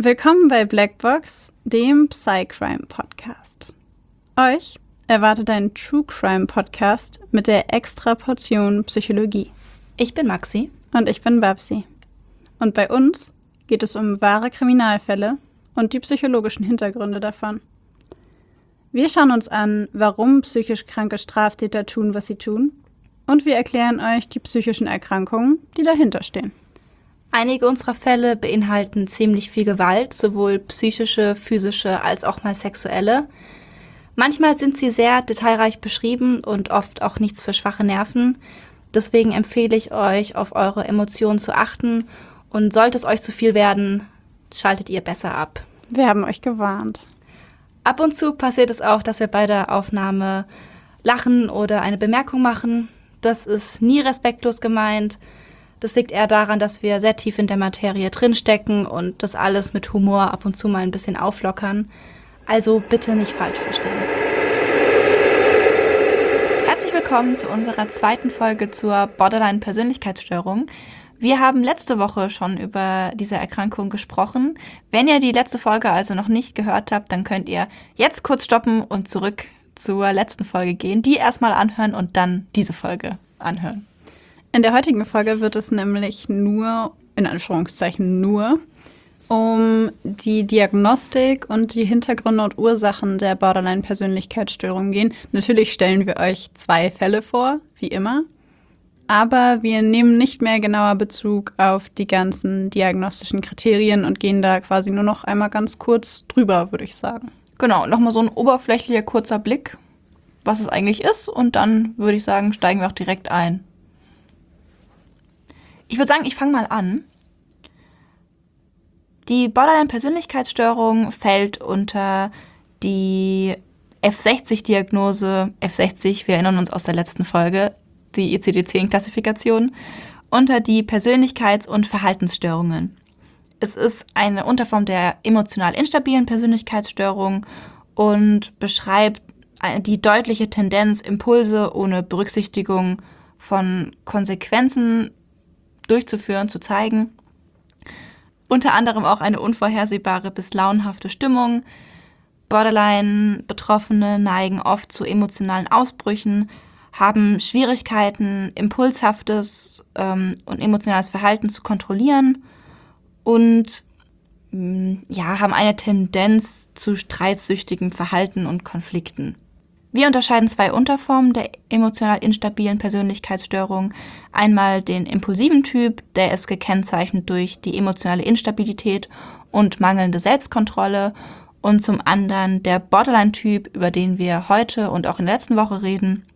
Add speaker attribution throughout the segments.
Speaker 1: Willkommen bei Blackbox, dem Psycrime-Podcast. Euch erwartet ein True Crime-Podcast mit der extra Portion Psychologie.
Speaker 2: Ich bin Maxi.
Speaker 1: Und ich bin Babsi. Und bei uns geht es um wahre Kriminalfälle und die psychologischen Hintergründe davon. Wir schauen uns an, warum psychisch kranke Straftäter tun, was sie tun. Und wir erklären euch die psychischen Erkrankungen, die dahinter stehen.
Speaker 2: Einige unserer Fälle beinhalten ziemlich viel Gewalt, sowohl psychische, physische als auch mal sexuelle. Manchmal sind sie sehr detailreich beschrieben und oft auch nichts für schwache Nerven. Deswegen empfehle ich euch, auf eure Emotionen zu achten. Und sollte es euch zu viel werden, schaltet ihr besser ab.
Speaker 1: Wir haben euch gewarnt.
Speaker 2: Ab und zu passiert es auch, dass wir bei der Aufnahme lachen oder eine Bemerkung machen. Das ist nie respektlos gemeint. Das liegt eher daran, dass wir sehr tief in der Materie drinstecken und das alles mit Humor ab und zu mal ein bisschen auflockern. Also bitte nicht falsch verstehen. Herzlich willkommen zu unserer zweiten Folge zur Borderline-Persönlichkeitsstörung. Wir haben letzte Woche schon über diese Erkrankung gesprochen. Wenn ihr die letzte Folge also noch nicht gehört habt, dann könnt ihr jetzt kurz stoppen und zurück zur letzten Folge gehen, die erstmal anhören und dann diese Folge anhören.
Speaker 1: In der heutigen Folge wird es nämlich nur, in Anführungszeichen nur, um die Diagnostik und die Hintergründe und Ursachen der Borderline-Persönlichkeitsstörung gehen. Natürlich stellen wir euch 2 Fälle vor, wie immer. Aber wir nehmen nicht mehr genauer Bezug auf die ganzen diagnostischen Kriterien und gehen da quasi nur noch einmal ganz kurz drüber, würde ich sagen.
Speaker 2: Genau, nochmal so ein oberflächlicher kurzer Blick, was es eigentlich ist. Und dann würde ich sagen, steigen wir auch direkt ein. Ich würde sagen, ich fange mal an. Die Borderline-Persönlichkeitsstörung fällt unter die F60-Diagnose, F60, wir erinnern uns aus der letzten Folge, die ICD-10-Klassifikation, unter die Persönlichkeits- und Verhaltensstörungen. Es ist eine Unterform der emotional instabilen Persönlichkeitsstörung und beschreibt die deutliche Tendenz, Impulse ohne Berücksichtigung von Konsequenzen durchzuführen, zu zeigen. Unter anderem auch eine unvorhersehbare bis launenhafte Stimmung. Borderline-Betroffene neigen oft zu emotionalen Ausbrüchen, haben Schwierigkeiten, impulshaftes und emotionales Verhalten zu kontrollieren und haben eine Tendenz zu streitsüchtigem Verhalten und Konflikten. Wir unterscheiden 2 Unterformen der emotional instabilen Persönlichkeitsstörung. Einmal den impulsiven Typ, der ist gekennzeichnet durch die emotionale Instabilität und mangelnde Selbstkontrolle. Und zum anderen der Borderline-Typ, über den wir heute und auch in der letzten Woche reden.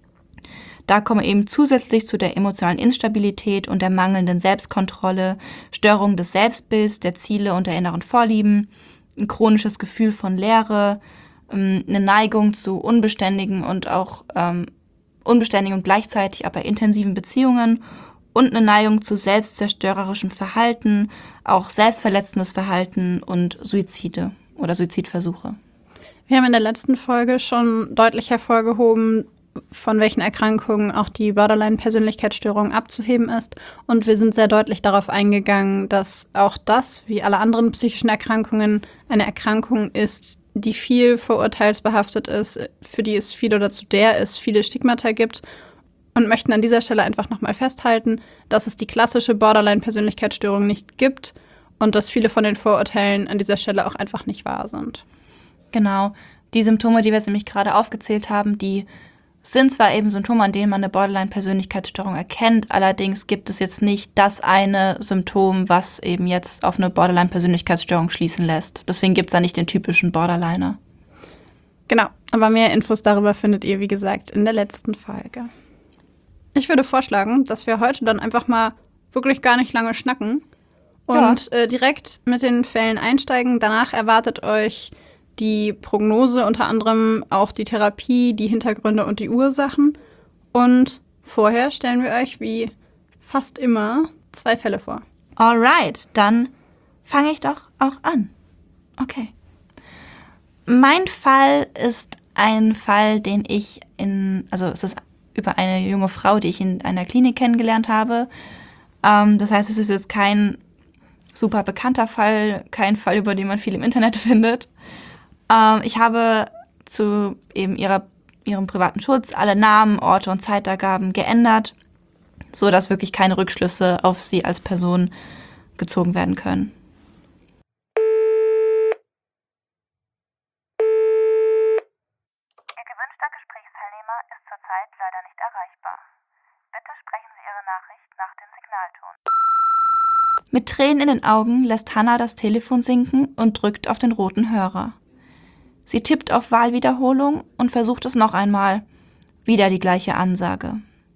Speaker 2: Da kommen eben zusätzlich zu der emotionalen Instabilität und der mangelnden Selbstkontrolle Störungen des Selbstbilds, der Ziele und der inneren Vorlieben, ein chronisches Gefühl von Leere, eine Neigung zu unbeständigen und auch unbeständigen und gleichzeitig aber intensiven Beziehungen und eine Neigung zu selbstzerstörerischem Verhalten, auch selbstverletzendes Verhalten und Suizide oder Suizidversuche.
Speaker 1: Wir haben in der letzten Folge schon deutlich hervorgehoben, von welchen Erkrankungen auch die Borderline-Persönlichkeitsstörung abzuheben ist. Und wir sind sehr deutlich darauf eingegangen, dass auch das, wie alle anderen psychischen Erkrankungen, eine Erkrankung ist, die viel vorurteilsbehaftet ist, für die es viel oder zu der es viele Stigmata gibt und möchten an dieser Stelle einfach nochmal festhalten, dass es die klassische Borderline-Persönlichkeitsstörung nicht gibt und dass viele von den Vorurteilen an dieser Stelle auch einfach nicht wahr sind.
Speaker 2: Genau, die Symptome, die wir jetzt nämlich gerade aufgezählt haben, die sind zwar eben Symptome, an denen man eine Borderline-Persönlichkeitsstörung erkennt, allerdings gibt es jetzt nicht das eine Symptom, was eben jetzt auf eine Borderline-Persönlichkeitsstörung schließen lässt. Deswegen gibt es da nicht den typischen Borderliner.
Speaker 1: Genau, aber mehr Infos darüber findet ihr, wie gesagt, in der letzten Folge. Ich würde vorschlagen, dass wir heute dann einfach mal wirklich gar nicht lange schnacken und direkt mit den Fällen einsteigen. Danach erwartet euch die Prognose, unter anderem auch die Therapie, die Hintergründe und die Ursachen. Und vorher stellen wir euch wie fast immer 2 Fälle vor.
Speaker 2: Alright, dann fange ich doch auch an. Okay. Mein Fall ist ein Fall, den ich es ist über eine junge Frau, die ich in einer Klinik kennengelernt habe. Das heißt, es ist jetzt kein super bekannter Fall, kein Fall, über den man viel im Internet findet. Ich habe zu eben ihrem privaten Schutz alle Namen, Orte und Zeitangaben geändert, so dass wirklich keine Rückschlüsse auf sie als Person gezogen werden können.
Speaker 3: Ihr gewünschter Gesprächsteilnehmer ist zurzeit leider nicht erreichbar. Bitte sprechen Sie Ihre Nachricht nach dem Signalton.
Speaker 2: Mit Tränen in den Augen lässt Hannah das Telefon sinken und drückt auf den roten Hörer. Sie tippt auf Wahlwiederholung und versucht es noch einmal. Wieder die gleiche Ansage.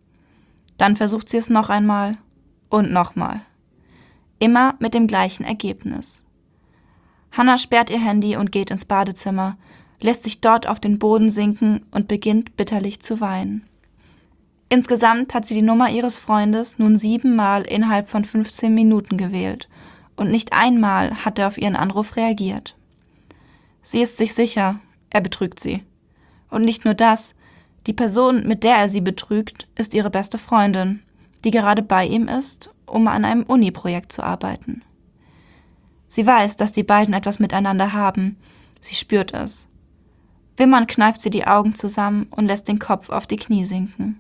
Speaker 2: Dann versucht sie es noch einmal und nochmal. Immer mit dem gleichen Ergebnis. Hannah sperrt ihr Handy und geht ins Badezimmer, lässt sich dort auf den Boden sinken und beginnt bitterlich zu weinen. Insgesamt hat sie die Nummer ihres Freundes nun 7 Mal innerhalb von 15 Minuten gewählt und nicht einmal hat er auf ihren Anruf reagiert. Sie ist sich sicher, er betrügt sie. Und nicht nur das, die Person, mit der er sie betrügt, ist ihre beste Freundin, die gerade bei ihm ist, um an einem Uni-Projekt zu arbeiten. Sie weiß, dass die beiden etwas miteinander haben. Sie spürt es. Wimmernd kneift sie die Augen zusammen und lässt den Kopf auf die Knie sinken.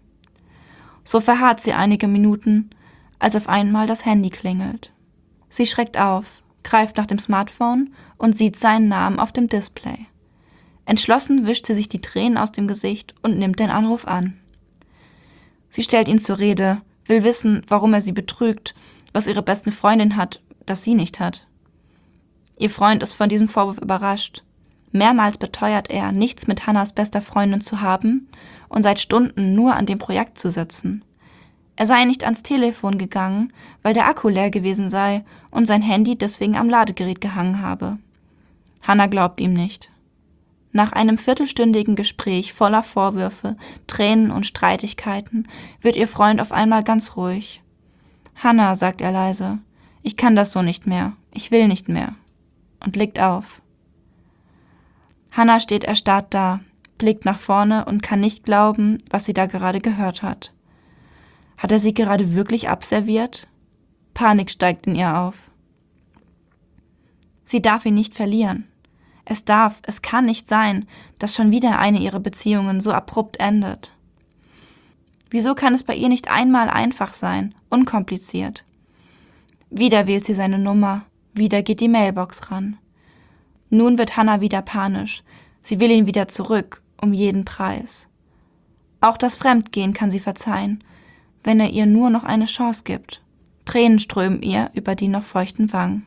Speaker 2: So verharrt sie einige Minuten, als auf einmal das Handy klingelt. Sie schreckt auf, greift nach dem Smartphone und sieht seinen Namen auf dem Display. Entschlossen wischt sie sich die Tränen aus dem Gesicht und nimmt den Anruf an. Sie stellt ihn zur Rede, will wissen, warum er sie betrügt, was ihre beste Freundin hat, das sie nicht hat. Ihr Freund ist von diesem Vorwurf überrascht. Mehrmals beteuert er, nichts mit Hannahs bester Freundin zu haben und seit Stunden nur an dem Projekt zu sitzen. Er sei nicht ans Telefon gegangen, weil der Akku leer gewesen sei und sein Handy deswegen am Ladegerät gehangen habe. Hannah glaubt ihm nicht. Nach einem viertelstündigen Gespräch voller Vorwürfe, Tränen und Streitigkeiten wird ihr Freund auf einmal ganz ruhig. »Hannah«, sagt er leise, »ich kann das so nicht mehr, ich will nicht mehr«, und legt auf. Hannah steht erstarrt da, blickt nach vorne und kann nicht glauben, was sie da gerade gehört hat. Hat er sie gerade wirklich abserviert? Panik steigt in ihr auf. Sie darf ihn nicht verlieren. Es kann nicht sein, dass schon wieder eine ihrer Beziehungen so abrupt endet. Wieso kann es bei ihr nicht einmal einfach sein, unkompliziert? Wieder wählt sie seine Nummer, wieder geht die Mailbox ran. Nun wird Hannah wieder panisch. Sie will ihn wieder zurück, um jeden Preis. Auch das Fremdgehen kann sie verzeihen, wenn er ihr nur noch eine Chance gibt. Tränen strömen ihr über die noch feuchten Wangen.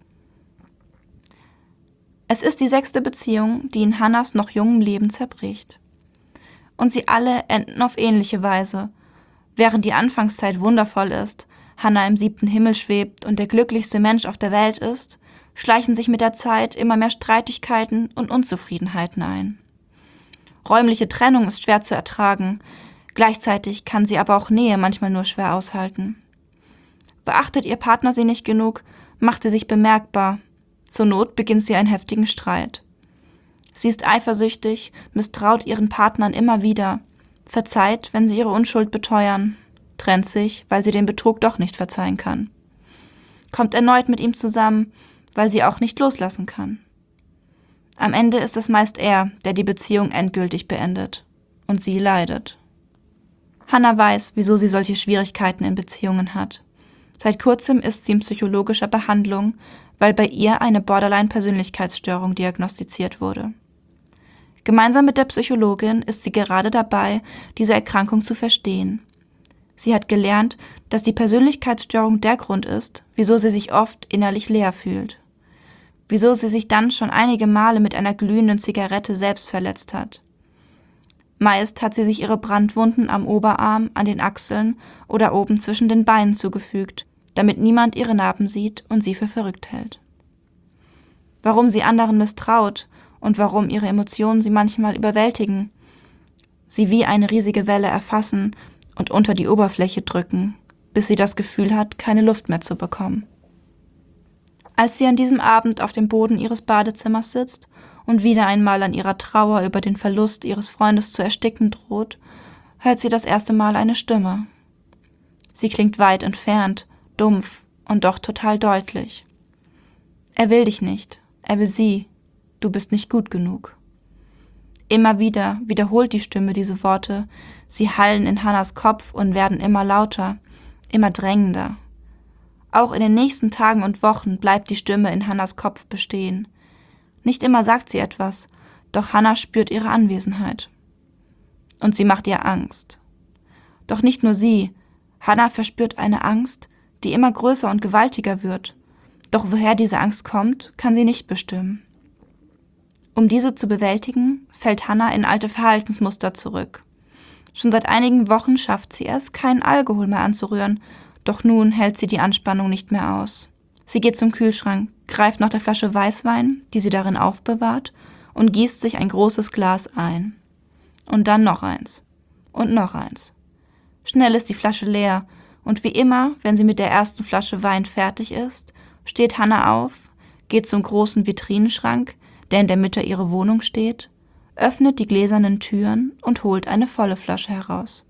Speaker 2: Es ist die 6. Beziehung, die in Hannahs noch jungem Leben zerbricht. Und sie alle enden auf ähnliche Weise. Während die Anfangszeit wundervoll ist, Hannah im 7. Himmel schwebt und der glücklichste Mensch auf der Welt ist, schleichen sich mit der Zeit immer mehr Streitigkeiten und Unzufriedenheiten ein. Räumliche Trennung ist schwer zu ertragen, gleichzeitig kann sie aber auch Nähe manchmal nur schwer aushalten. Beachtet ihr Partner sie nicht genug, macht sie sich bemerkbar. Zur Not beginnt sie einen heftigen Streit. Sie ist eifersüchtig, misstraut ihren Partnern immer wieder, verzeiht, wenn sie ihre Unschuld beteuern, trennt sich, weil sie den Betrug doch nicht verzeihen kann. Kommt erneut mit ihm zusammen, weil sie auch nicht loslassen kann. Am Ende ist es meist er, der die Beziehung endgültig beendet. Und sie leidet. Hannah weiß, wieso sie solche Schwierigkeiten in Beziehungen hat. Seit kurzem ist sie in psychologischer Behandlung, weil bei ihr eine Borderline-Persönlichkeitsstörung diagnostiziert wurde. Gemeinsam mit der Psychologin ist sie gerade dabei, diese Erkrankung zu verstehen. Sie hat gelernt, dass die Persönlichkeitsstörung der Grund ist, wieso sie sich oft innerlich leer fühlt. Wieso sie sich dann schon einige Male mit einer glühenden Zigarette selbst verletzt hat. Meist hat sie sich ihre Brandwunden am Oberarm, an den Achseln oder oben zwischen den Beinen zugefügt, damit niemand ihre Narben sieht und sie für verrückt hält. Warum sie anderen misstraut und warum ihre Emotionen sie manchmal überwältigen, sie wie eine riesige Welle erfassen und unter die Oberfläche drücken, bis sie das Gefühl hat, keine Luft mehr zu bekommen. Als sie an diesem Abend auf dem Boden ihres Badezimmers sitzt und wieder einmal an ihrer Trauer über den Verlust ihres Freundes zu ersticken droht, hört sie das erste Mal eine Stimme. Sie klingt weit entfernt, dumpf und doch total deutlich. Er will dich nicht, er will sie. Du bist nicht gut genug. Immer wieder wiederholt die Stimme diese Worte. Sie hallen in Hannas Kopf und werden immer lauter, immer drängender. Auch in den nächsten Tagen und Wochen bleibt die Stimme in Hannas Kopf bestehen. Nicht immer sagt sie etwas, doch Hannah spürt ihre Anwesenheit. Und sie macht ihr Angst. Doch nicht nur sie. Hannah verspürt eine Angst, die immer größer und gewaltiger wird. Doch woher diese Angst kommt, kann sie nicht bestimmen. Um diese zu bewältigen, fällt Hannah in alte Verhaltensmuster zurück. Schon seit einigen Wochen schafft sie es, keinen Alkohol mehr anzurühren, doch nun hält sie die Anspannung nicht mehr aus. Sie geht zum Kühlschrank, greift nach der Flasche Weißwein, die sie darin aufbewahrt, und gießt sich ein großes Glas ein. Und dann noch eins. Und noch eins. Schnell ist die Flasche leer, und wie immer, wenn sie mit der ersten Flasche Wein fertig ist, steht Hannah auf, geht zum großen Vitrinenschrank, der in der Mitte ihrer Wohnung steht, öffnet die gläsernen Türen und holt eine volle Flasche heraus.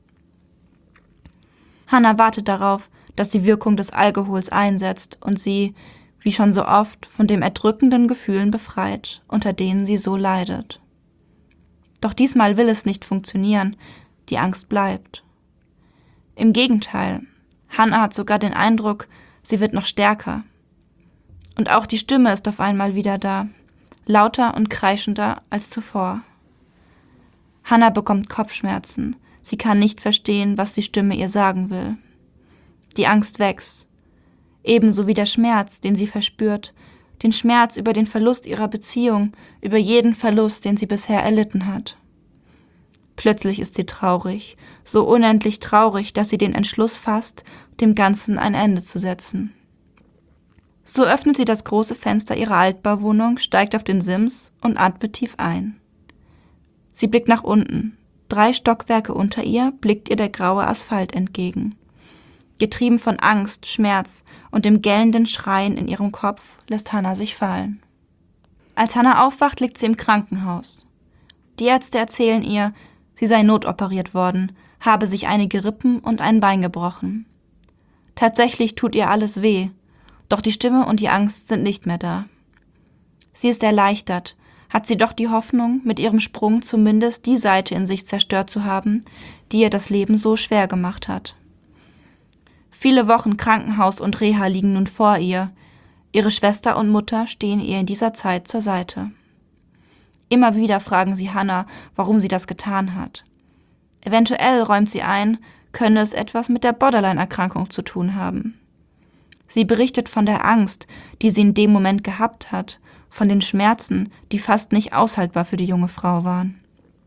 Speaker 2: Hannah wartet darauf, dass die Wirkung des Alkohols einsetzt und sie, wie schon so oft, von den erdrückenden Gefühlen befreit, unter denen sie so leidet. Doch diesmal will es nicht funktionieren, die Angst bleibt. Im Gegenteil, Hannah hat sogar den Eindruck, sie wird noch stärker. Und auch die Stimme ist auf einmal wieder da, lauter und kreischender als zuvor. Hannah bekommt Kopfschmerzen. Sie kann nicht verstehen, was die Stimme ihr sagen will. Die Angst wächst. Ebenso wie der Schmerz, den sie verspürt. Den Schmerz über den Verlust ihrer Beziehung, über jeden Verlust, den sie bisher erlitten hat. Plötzlich ist sie traurig, so unendlich traurig, dass sie den Entschluss fasst, dem Ganzen ein Ende zu setzen. So öffnet sie das große Fenster ihrer Altbauwohnung, steigt auf den Sims und atmet tief ein. Sie blickt nach unten. 3 Stockwerke unter ihr blickt ihr der graue Asphalt entgegen. Getrieben von Angst, Schmerz und dem gellenden Schreien in ihrem Kopf lässt Hannah sich fallen. Als Hannah aufwacht, liegt sie im Krankenhaus. Die Ärzte erzählen ihr, sie sei notoperiert worden, habe sich einige Rippen und ein Bein gebrochen. Tatsächlich tut ihr alles weh. Doch die Stimme und die Angst sind nicht mehr da. Sie ist erleichtert, hat sie doch die Hoffnung, mit ihrem Sprung zumindest die Seite in sich zerstört zu haben, die ihr das Leben so schwer gemacht hat. Viele Wochen Krankenhaus und Reha liegen nun vor ihr. Ihre Schwester und Mutter stehen ihr in dieser Zeit zur Seite. Immer wieder fragen sie Hannah, warum sie das getan hat. Eventuell räumt sie ein, könne es etwas mit der Borderline-Erkrankung zu tun haben. Sie berichtet von der Angst, die sie in dem Moment gehabt hat, von den Schmerzen, die fast nicht aushaltbar für die junge Frau waren.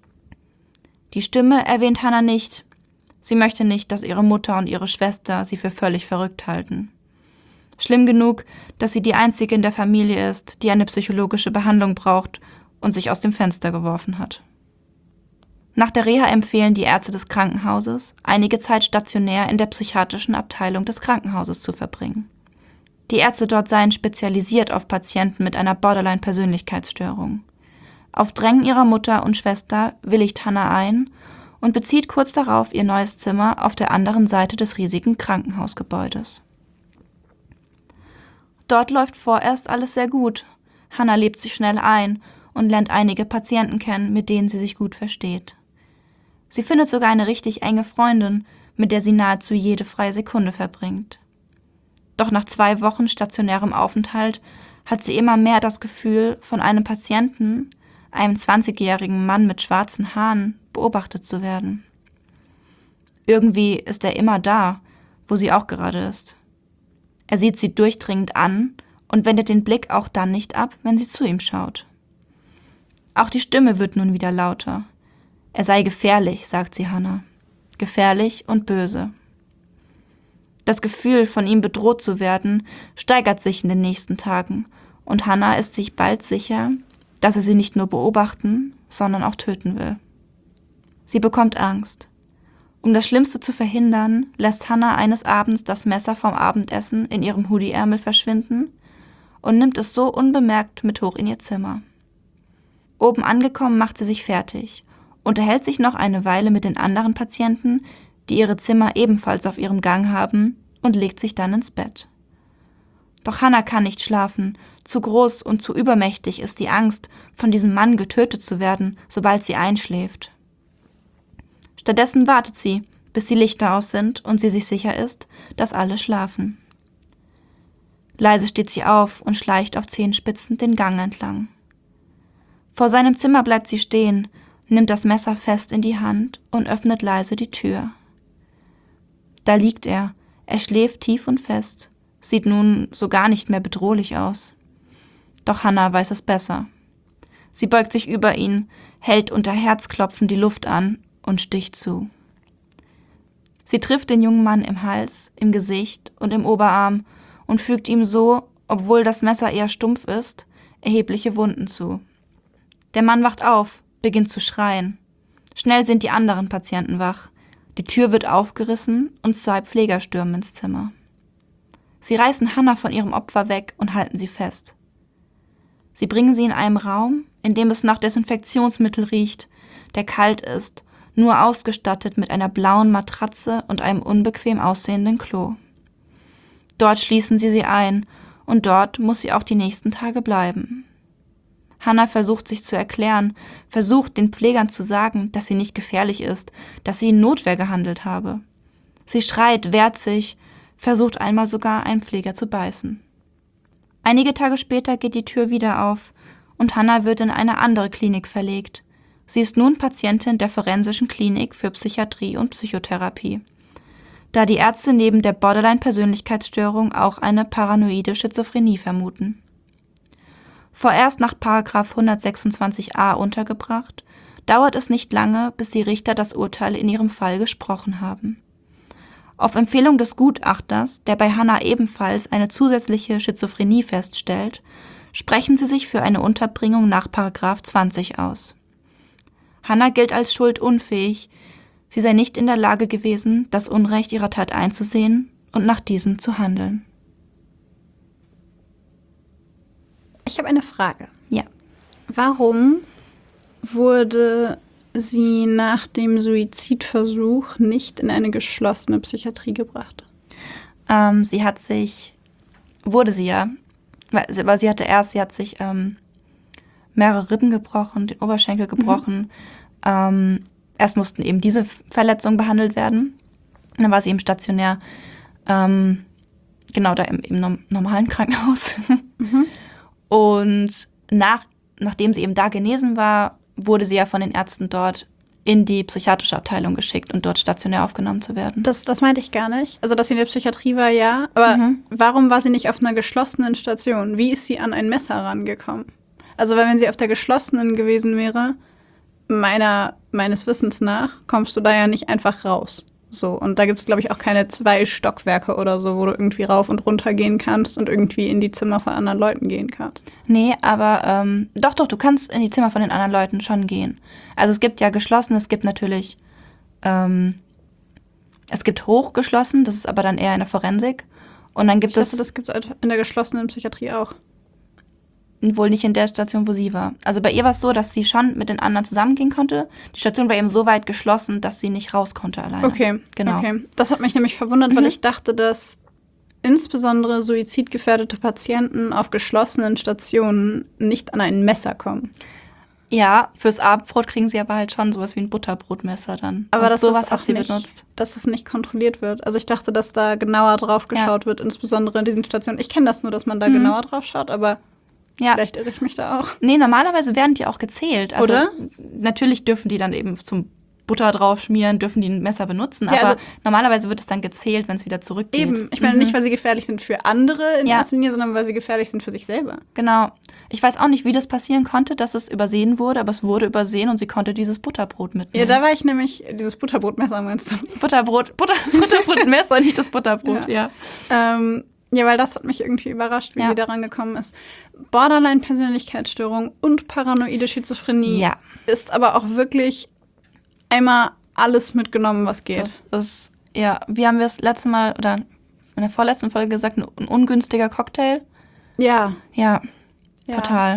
Speaker 2: Die Stimme erwähnt Hannah nicht. Sie möchte nicht, dass ihre Mutter und ihre Schwester sie für völlig verrückt halten. Schlimm genug, dass sie die einzige in der Familie ist, die eine psychologische Behandlung braucht und sich aus dem Fenster geworfen hat. Nach der Reha empfehlen die Ärzte des Krankenhauses, einige Zeit stationär in der psychiatrischen Abteilung des Krankenhauses zu verbringen. Die Ärzte dort seien spezialisiert auf Patienten mit einer Borderline-Persönlichkeitsstörung. Auf Drängen ihrer Mutter und Schwester willigt Hannah ein und bezieht kurz darauf ihr neues Zimmer auf der anderen Seite des riesigen Krankenhausgebäudes. Dort läuft vorerst alles sehr gut. Hannah lebt sich schnell ein und lernt einige Patienten kennen, mit denen sie sich gut versteht. Sie findet sogar eine richtig enge Freundin, mit der sie nahezu jede freie Sekunde verbringt. Doch nach 2 Wochen stationärem Aufenthalt hat sie immer mehr das Gefühl, von einem Patienten, einem 20-jährigen Mann mit schwarzen Haaren, beobachtet zu werden. Irgendwie ist er immer da, wo sie auch gerade ist. Er sieht sie durchdringend an und wendet den Blick auch dann nicht ab, wenn sie zu ihm schaut. Auch die Stimme wird nun wieder lauter. Er sei gefährlich, sagt sie Hannah. Gefährlich und böse. Das Gefühl, von ihm bedroht zu werden, steigert sich in den nächsten Tagen und Hannah ist sich bald sicher, dass er sie nicht nur beobachten, sondern auch töten will. Sie bekommt Angst. Um das Schlimmste zu verhindern, lässt Hannah eines Abends das Messer vom Abendessen in ihrem Hoodieärmel verschwinden und nimmt es so unbemerkt mit hoch in ihr Zimmer. Oben angekommen macht sie sich fertig, unterhält sich noch eine Weile mit den anderen Patienten, die ihre Zimmer ebenfalls auf ihrem Gang haben, und legt sich dann ins Bett. Doch Hannah kann nicht schlafen. Zu groß und zu übermächtig ist die Angst, von diesem Mann getötet zu werden, sobald sie einschläft. Stattdessen wartet sie, bis die Lichter aus sind und sie sich sicher ist, dass alle schlafen. Leise steht sie auf und schleicht auf Zehenspitzen den Gang entlang. Vor seinem Zimmer bleibt sie stehen, nimmt das Messer fest in die Hand und öffnet leise die Tür. Da liegt er. Er schläft tief und fest, sieht nun so gar nicht mehr bedrohlich aus. Doch Hannah weiß es besser. Sie beugt sich über ihn, hält unter Herzklopfen die Luft an und sticht zu. Sie trifft den jungen Mann im Hals, im Gesicht und im Oberarm und fügt ihm so, obwohl das Messer eher stumpf ist, erhebliche Wunden zu. Der Mann wacht auf, beginnt zu schreien. Schnell sind die anderen Patienten wach. Die Tür wird aufgerissen und 2 Pfleger stürmen ins Zimmer. Sie reißen Hannah von ihrem Opfer weg und halten sie fest. Sie bringen sie in einen Raum, in dem es nach Desinfektionsmittel riecht, der kalt ist, nur ausgestattet mit einer blauen Matratze und einem unbequem aussehenden Klo. Dort schließen sie ein und dort muss sie auch die nächsten Tage bleiben. Hannah versucht sich zu erklären, versucht den Pflegern zu sagen, dass sie nicht gefährlich ist, dass sie in Notwehr gehandelt habe. Sie schreit, wehrt sich, versucht einmal sogar einen Pfleger zu beißen. Einige Tage später geht die Tür wieder auf und Hannah wird in eine andere Klinik verlegt. Sie ist nun Patientin der Forensischen Klinik für Psychiatrie und Psychotherapie, da die Ärzte neben der Borderline-Persönlichkeitsstörung auch eine paranoide Schizophrenie vermuten. Vorerst nach § 126a untergebracht, dauert es nicht lange, bis die Richter das Urteil in ihrem Fall gesprochen haben. Auf Empfehlung des Gutachters, der bei Hannah ebenfalls eine zusätzliche Schizophrenie feststellt, sprechen sie sich für eine Unterbringung nach § 20 aus. Hannah gilt als schuldunfähig, sie sei nicht in der Lage gewesen, das Unrecht ihrer Tat einzusehen und nach diesem zu handeln.
Speaker 1: Ich habe eine Frage.
Speaker 2: Ja.
Speaker 1: Warum wurde sie nach dem Suizidversuch nicht in eine geschlossene Psychiatrie gebracht?
Speaker 2: Weil sie hat sich mehrere Rippen gebrochen, den Oberschenkel gebrochen. Erst mussten eben diese Verletzungen behandelt werden. Und dann war sie eben stationär, da im normalen Krankenhaus. Und nachdem sie eben da genesen war, wurde sie ja von den Ärzten dort in die psychiatrische Abteilung geschickt und dort stationär aufgenommen zu werden.
Speaker 1: Das meinte ich gar nicht. Also, dass sie in der Psychiatrie war, ja. Aber warum war sie nicht auf einer geschlossenen Station? Wie ist sie an ein Messer rangekommen? Also, weil wenn sie auf der geschlossenen gewesen wäre, meines Wissens nach, kommst du da ja nicht einfach raus. So, und da gibt es, glaube ich, auch keine 2 Stockwerke oder so, wo du irgendwie rauf und runter gehen kannst und irgendwie in die Zimmer von anderen Leuten gehen kannst.
Speaker 2: Nee, aber doch, du kannst in die Zimmer von den anderen Leuten schon gehen. Also es gibt ja geschlossen, es gibt natürlich, es gibt hochgeschlossen, das ist aber dann eher in der Forensik. Und dann gibt es...
Speaker 1: das gibt es in der geschlossenen Psychiatrie auch.
Speaker 2: Wohl nicht in der Station, wo sie war. Also bei ihr war es so, dass sie schon mit den anderen zusammengehen konnte. Die Station war eben so weit geschlossen, dass sie nicht raus konnte alleine.
Speaker 1: Okay,
Speaker 2: genau.
Speaker 1: Okay. Das hat mich nämlich verwundert, weil ich dachte, dass insbesondere suizidgefährdete Patienten auf geschlossenen Stationen nicht an ein Messer kommen.
Speaker 2: Ja, fürs Abendbrot kriegen sie aber halt schon sowas wie ein Butterbrotmesser dann.
Speaker 1: Aber das
Speaker 2: sowas
Speaker 1: ist
Speaker 2: hat sie
Speaker 1: nicht,
Speaker 2: benutzt.
Speaker 1: dass es nicht kontrolliert wird. Also ich dachte, dass da genauer drauf geschaut wird, insbesondere in diesen Stationen. Ich kenne das nur, dass man da genauer drauf schaut, aber vielleicht irre ich mich da auch.
Speaker 2: Nee, normalerweise werden die auch gezählt. Also
Speaker 1: oder?
Speaker 2: Natürlich dürfen die dann eben zum Butter drauf schmieren, dürfen die ein Messer benutzen.
Speaker 1: Ja,
Speaker 2: aber
Speaker 1: also
Speaker 2: normalerweise wird es dann gezählt, wenn es wieder zurückgeht.
Speaker 1: Eben. Ich meine nicht, weil sie gefährlich sind für andere in erster Linie, sondern weil sie gefährlich sind für sich selber.
Speaker 2: Genau. Ich weiß auch nicht, wie das passieren konnte, dass es übersehen wurde, aber es wurde übersehen und sie konnte dieses Butterbrot mitnehmen.
Speaker 1: Ja, da war ich nämlich, dieses Butterbrotmesser meinst du?
Speaker 2: Butterbrotmesser, nicht das Butterbrot, ja.
Speaker 1: Ja, weil das hat mich irgendwie überrascht, wie sie daran gekommen ist. Borderline-Persönlichkeitsstörung und paranoide Schizophrenie ist aber auch wirklich einmal alles mitgenommen, was geht.
Speaker 2: Das ist, wie haben wir es letzte Mal oder in der vorletzten Folge gesagt, ein ungünstiger Cocktail.
Speaker 1: Ja.
Speaker 2: Ja, total.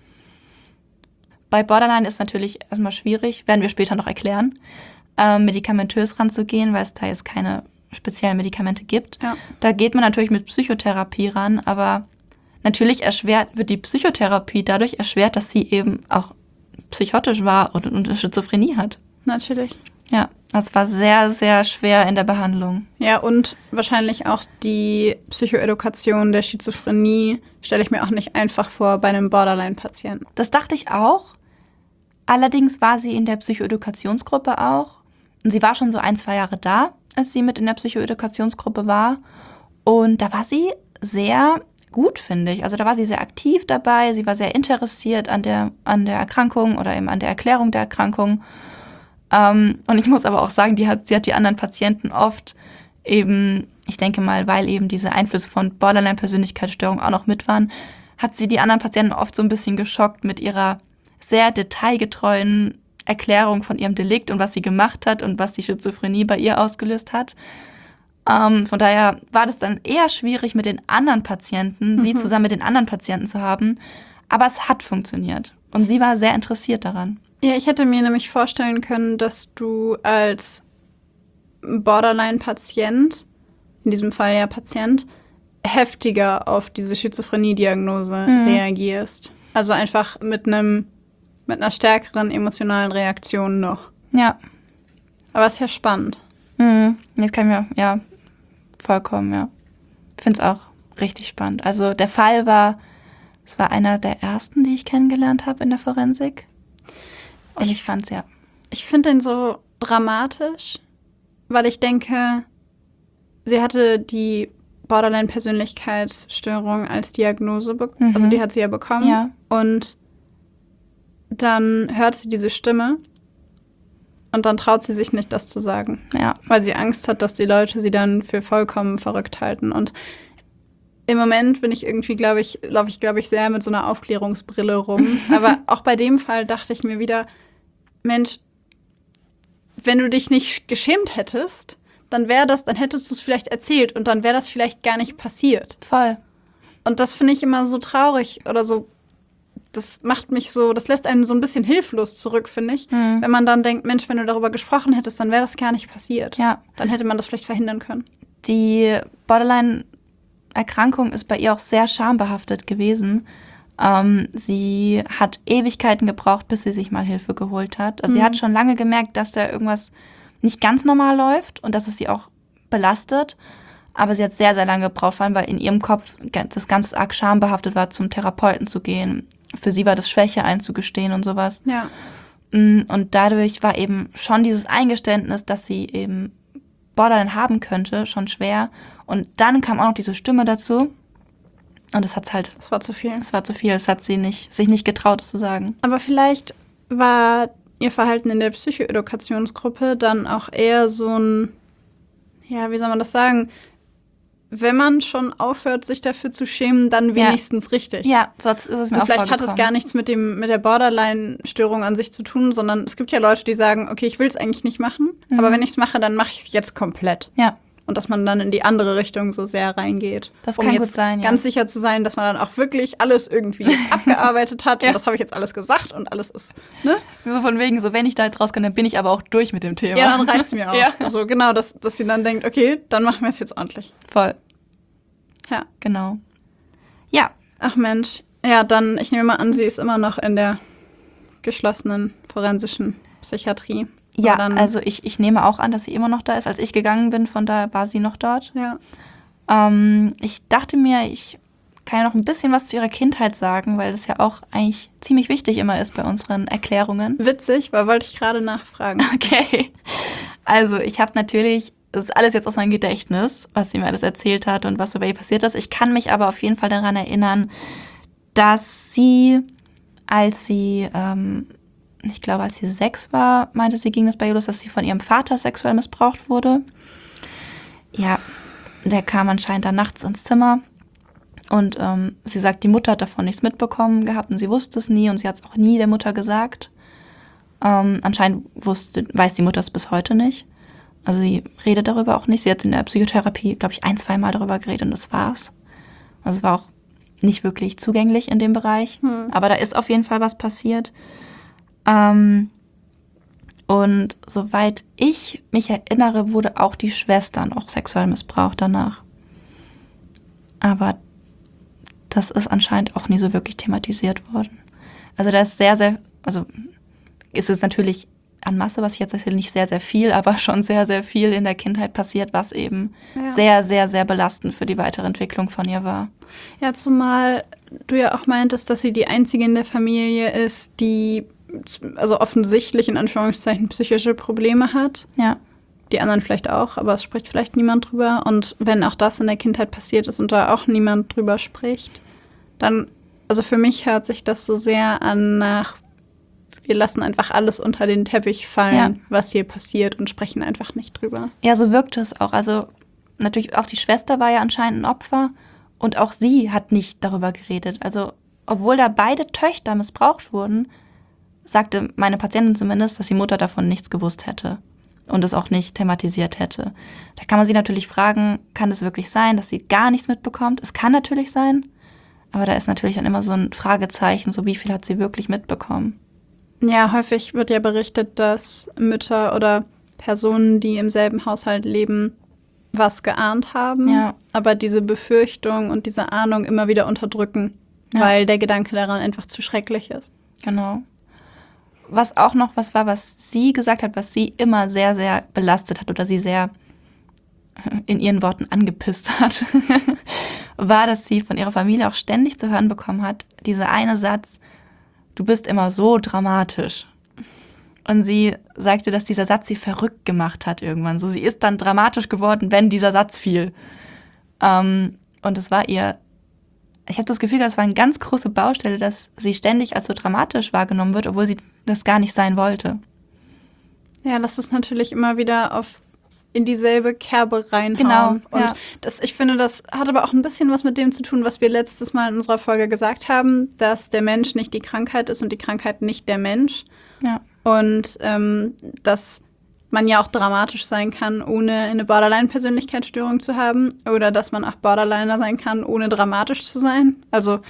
Speaker 2: Bei Borderline ist natürlich erstmal schwierig, werden wir später noch erklären, medikamentös ranzugehen, weil es da jetzt keine speziellen Medikamente gibt.
Speaker 1: Ja.
Speaker 2: Da geht man natürlich mit Psychotherapie ran, aber natürlich wird die Psychotherapie dadurch erschwert, dass sie eben auch psychotisch war und eine Schizophrenie hat.
Speaker 1: Natürlich.
Speaker 2: Ja, das war sehr, sehr schwer in der Behandlung.
Speaker 1: Ja, und wahrscheinlich auch die Psychoedukation der Schizophrenie stelle ich mir auch nicht einfach vor bei einem Borderline-Patienten.
Speaker 2: Das dachte ich auch. Allerdings war sie in der Psychoedukationsgruppe auch. Und sie war schon so 1-2 Jahre da, als sie mit in der Psychoedukationsgruppe war. Und da war sie sehr gut, finde ich. Also da war sie sehr aktiv dabei. Sie war sehr interessiert an der Erkrankung oder eben an der Erklärung der Erkrankung. Und ich muss aber auch sagen, sie hat die anderen Patienten oft eben, ich denke mal, weil eben diese Einflüsse von Borderline-Persönlichkeitsstörung auch noch mit waren, hat sie die anderen Patienten oft so ein bisschen geschockt mit ihrer sehr detailgetreuen Erklärung von ihrem Delikt und was sie gemacht hat und was die Schizophrenie bei ihr ausgelöst hat. Von daher war das dann eher schwierig mit den anderen Patienten, sie zusammen mit den anderen Patienten zu haben. Aber es hat funktioniert. Und sie war sehr interessiert daran.
Speaker 1: Ja, ich hätte mir nämlich vorstellen können, dass du als Borderline-Patient, in diesem Fall ja Patient, heftiger auf diese Schizophrenie-Diagnose reagierst. Also einfach mit einer stärkeren emotionalen Reaktion noch.
Speaker 2: Ja.
Speaker 1: Aber ist ja spannend.
Speaker 2: Jetzt kann ich mir, ja, vollkommen, ja. Ich finde es auch richtig spannend. Also der Fall es war einer der ersten, die ich kennengelernt habe in der Forensik. Und ich fand's, ja.
Speaker 1: Ich finde den so dramatisch, weil ich denke, sie hatte die Borderline-Persönlichkeitsstörung als Diagnose bekommen. Also die hat sie ja bekommen.
Speaker 2: Ja.
Speaker 1: Und dann hört sie diese Stimme und dann traut sie sich nicht, das zu sagen.
Speaker 2: Ja.
Speaker 1: Weil sie Angst hat, dass die Leute sie dann für vollkommen verrückt halten. Und im Moment bin ich irgendwie, laufe ich sehr mit so einer Aufklärungsbrille rum. Aber auch bei dem Fall dachte ich mir wieder, Mensch, wenn du dich nicht geschämt hättest, dann hättest du es vielleicht erzählt und dann wäre das vielleicht gar nicht passiert.
Speaker 2: Voll.
Speaker 1: Und das finde ich immer so traurig oder so, das lässt einen so ein bisschen hilflos zurück, finde ich. Wenn man dann denkt, Mensch, wenn du darüber gesprochen hättest, dann wäre das gar nicht passiert.
Speaker 2: Ja.
Speaker 1: Dann hätte man das vielleicht verhindern können.
Speaker 2: Die Borderline-Erkrankung ist bei ihr auch sehr schambehaftet gewesen. Sie hat Ewigkeiten gebraucht, bis sie sich mal Hilfe geholt hat. Also sie hat schon lange gemerkt, dass da irgendwas nicht ganz normal läuft und dass es sie auch belastet. Aber sie hat sehr, sehr lange gebraucht, vor allem weil in ihrem Kopf das ganz arg schambehaftet war, zum Therapeuten zu gehen. Für sie war das Schwäche einzugestehen und sowas.
Speaker 1: Ja.
Speaker 2: Und dadurch war eben schon dieses Eingeständnis, dass sie eben Borderline haben könnte, schon schwer. Und dann kam auch noch diese Stimme dazu. Und das
Speaker 1: war zu viel.
Speaker 2: Es war zu viel. Es hat sich nicht getraut, das zu sagen.
Speaker 1: Aber vielleicht war ihr Verhalten in der Psychoedukationsgruppe dann auch eher so ein, ja, wie soll man das sagen? Wenn man schon aufhört, sich dafür zu schämen, dann wenigstens richtig.
Speaker 2: Ja, sonst ist es mir
Speaker 1: und
Speaker 2: auch
Speaker 1: vielleicht hat es gar nichts mit der Borderline-Störung an sich zu tun, sondern es gibt ja Leute, die sagen, okay, ich will es eigentlich nicht machen, aber wenn ich es mache, dann mache ich es jetzt komplett.
Speaker 2: Ja.
Speaker 1: Und dass man dann in die andere Richtung so sehr reingeht.
Speaker 2: Das kann gut sein, ja.
Speaker 1: Ganz sicher zu sein, dass man dann auch wirklich alles irgendwie jetzt abgearbeitet hat. Und das habe ich jetzt alles gesagt und alles ist, ne?
Speaker 2: So von wegen, so wenn ich da jetzt rauskomme, dann bin ich aber auch durch mit dem Thema.
Speaker 1: Ja, dann reicht's mir auch.
Speaker 2: Ja.
Speaker 1: So genau, dass sie dann denkt, okay, dann machen wir es jetzt ordentlich.
Speaker 2: Voll.
Speaker 1: Ja.
Speaker 2: Genau. Ja.
Speaker 1: Ach Mensch. Ja, dann, ich nehme mal an, sie ist immer noch in der geschlossenen forensischen Psychiatrie.
Speaker 2: Ja, also ich nehme auch an, dass sie immer noch da ist. Als ich gegangen bin, von da war sie noch dort.
Speaker 1: Ja.
Speaker 2: Ich dachte mir, ich kann ja noch ein bisschen was zu ihrer Kindheit sagen, weil das ja auch eigentlich ziemlich wichtig immer ist bei unseren Erklärungen.
Speaker 1: Witzig, weil wollte ich gerade nachfragen.
Speaker 2: Okay. Also ich habe natürlich, das ist alles jetzt aus meinem Gedächtnis, was sie mir alles erzählt hat und was so bei ihr passiert ist. Ich kann mich aber auf jeden Fall daran erinnern, dass sie, als sie 6 war, meinte sie, ging es bei ihr los, dass sie von ihrem Vater sexuell missbraucht wurde. Ja, der kam anscheinend dann nachts ins Zimmer und sie sagt, die Mutter hat davon nichts mitbekommen gehabt und sie wusste es nie und sie hat es auch nie der Mutter gesagt. Anscheinend weiß die Mutter es bis heute nicht. Also sie redet darüber auch nicht. Sie hat in der Psychotherapie, glaube ich, 1-2 Mal darüber geredet und das war's. Also es war auch nicht wirklich zugänglich in dem Bereich. Aber da ist auf jeden Fall was passiert. Und soweit ich mich erinnere, wurde auch die Schwester noch sexuell missbraucht danach. Aber das ist anscheinend auch nie so wirklich thematisiert worden. Also da ist ist es natürlich an Masse, was ich jetzt erzähle, nicht sehr, sehr viel, aber schon sehr, sehr viel in der Kindheit passiert, was eben sehr, sehr, sehr belastend für die weitere Entwicklung von ihr war.
Speaker 1: Ja, zumal du ja auch meintest, dass sie die einzige in der Familie ist, die also offensichtlich in Anführungszeichen psychische Probleme hat.
Speaker 2: Ja.
Speaker 1: Die anderen vielleicht auch, aber es spricht vielleicht niemand drüber. Und wenn auch das in der Kindheit passiert ist und da auch niemand drüber spricht, dann, also für mich hört sich das so sehr an nach, wir lassen einfach alles unter den Teppich fallen, was hier passiert und sprechen einfach nicht drüber.
Speaker 2: Ja, so wirkt es auch. Also natürlich auch die Schwester war ja anscheinend ein Opfer und auch sie hat nicht darüber geredet. Also obwohl da beide Töchter missbraucht wurden, sagte meine Patientin zumindest, dass die Mutter davon nichts gewusst hätte und es auch nicht thematisiert hätte. Da kann man sich natürlich fragen, kann es wirklich sein, dass sie gar nichts mitbekommt? Es kann natürlich sein, aber da ist natürlich dann immer so ein Fragezeichen, so wie viel hat sie wirklich mitbekommen?
Speaker 1: Ja, häufig wird ja berichtet, dass Mütter oder Personen, die im selben Haushalt leben, was geahnt haben, aber diese Befürchtung und diese Ahnung immer wieder unterdrücken, weil der Gedanke daran einfach zu schrecklich ist.
Speaker 2: Genau. Was auch noch was war, was sie gesagt hat, was sie immer sehr, sehr belastet hat oder sie sehr in ihren Worten angepisst hat, war, dass sie von ihrer Familie auch ständig zu hören bekommen hat, dieser eine Satz, du bist immer so dramatisch. Und sie sagte, dass dieser Satz sie verrückt gemacht hat irgendwann. So, sie ist dann dramatisch geworden, wenn dieser Satz fiel. Und es war ihr, ich habe das Gefühl, das war eine ganz große Baustelle, dass sie ständig als so dramatisch wahrgenommen wird, obwohl sie das gar nicht sein wollte.
Speaker 1: Ja, das ist natürlich immer wieder in dieselbe Kerbe reinhauen.
Speaker 2: Genau,
Speaker 1: und ich finde, das hat aber auch ein bisschen was mit dem zu tun, was wir letztes Mal in unserer Folge gesagt haben, dass der Mensch nicht die Krankheit ist und die Krankheit nicht der Mensch.
Speaker 2: Ja.
Speaker 1: Und dass man ja auch dramatisch sein kann, ohne eine Borderline-Persönlichkeitsstörung zu haben. Oder dass man auch Borderliner sein kann, ohne dramatisch zu sein. Also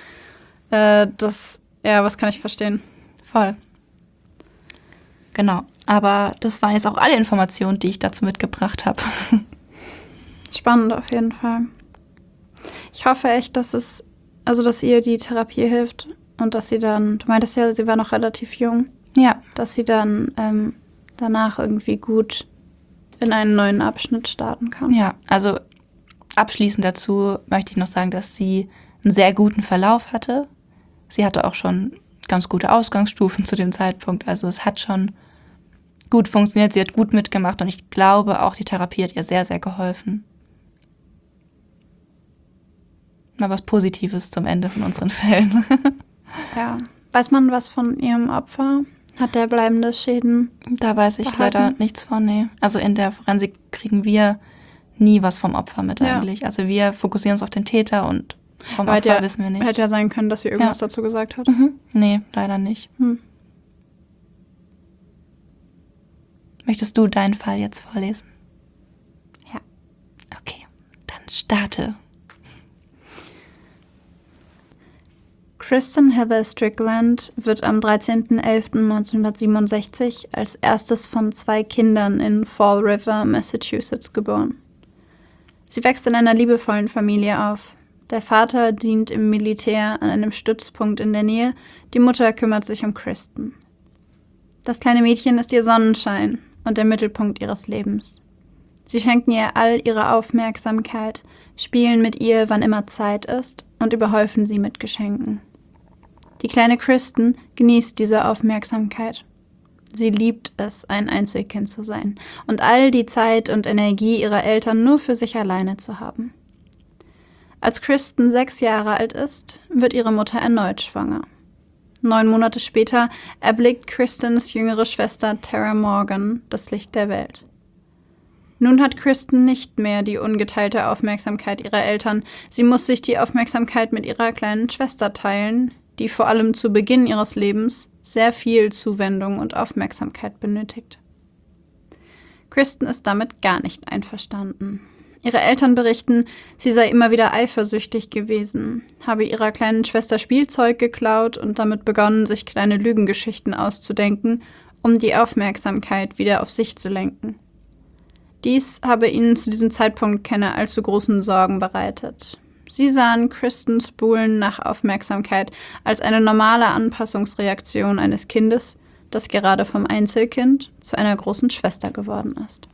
Speaker 1: was kann ich verstehen?
Speaker 2: Voll. Genau. Aber das waren jetzt auch alle Informationen, die ich dazu mitgebracht habe.
Speaker 1: Spannend auf jeden Fall. Ich hoffe echt, dass ihr die Therapie hilft und dass sie dann, du meintest ja, sie war noch relativ jung, dass sie dann danach irgendwie gut in einen neuen Abschnitt starten kann.
Speaker 2: Ja, also abschließend dazu möchte ich noch sagen, dass sie einen sehr guten Verlauf hatte. Sie hatte auch schon ganz gute Ausgangsstufen zu dem Zeitpunkt. Also es hat schon gut funktioniert, sie hat gut mitgemacht und ich glaube, auch die Therapie hat ihr sehr, sehr geholfen. Mal was Positives zum Ende von unseren Fällen.
Speaker 1: Ja. Weiß man was von ihrem Opfer? Hat der bleibende Schäden?
Speaker 2: Da weiß ich leider nichts von, nee. Also in der Forensik kriegen wir nie was vom Opfer mit eigentlich. Also wir fokussieren uns auf den Täter und vom Opfer wissen wir nichts.
Speaker 1: Hätte ja sein können, dass sie irgendwas dazu gesagt hat.
Speaker 2: Nee, leider nicht. Möchtest du deinen Fall jetzt vorlesen?
Speaker 1: Ja.
Speaker 2: Okay, dann starte.
Speaker 1: Kristen Heather Strickland wird am 13.11.1967 als erstes von 2 Kindern in Fall River, Massachusetts, geboren. Sie wächst in einer liebevollen Familie auf. Der Vater dient im Militär an einem Stützpunkt in der Nähe, die Mutter kümmert sich um Kristen. Das kleine Mädchen ist ihr Sonnenschein und der Mittelpunkt ihres Lebens. Sie schenken ihr all ihre Aufmerksamkeit, spielen mit ihr, wann immer Zeit ist, und überhäufen sie mit Geschenken. Die kleine Kristen genießt diese Aufmerksamkeit. Sie liebt es, ein Einzelkind zu sein und all die Zeit und Energie ihrer Eltern nur für sich alleine zu haben. Als Kristen 6 Jahre alt ist, wird ihre Mutter erneut schwanger. 9 Monate später erblickt Kristens jüngere Schwester Tara Morgan das Licht der Welt. Nun hat Kristen nicht mehr die ungeteilte Aufmerksamkeit ihrer Eltern. Sie muss sich die Aufmerksamkeit mit ihrer kleinen Schwester teilen, die vor allem zu Beginn ihres Lebens sehr viel Zuwendung und Aufmerksamkeit benötigt. Kristen ist damit gar nicht einverstanden. Ihre Eltern berichten, sie sei immer wieder eifersüchtig gewesen, habe ihrer kleinen Schwester Spielzeug geklaut und damit begonnen, sich kleine Lügengeschichten auszudenken, um die Aufmerksamkeit wieder auf sich zu lenken. Dies habe ihnen zu diesem Zeitpunkt keine allzu großen Sorgen bereitet. Sie sahen Kristens Buhlen nach Aufmerksamkeit als eine normale Anpassungsreaktion eines Kindes, das gerade vom Einzelkind zu einer großen Schwester geworden ist.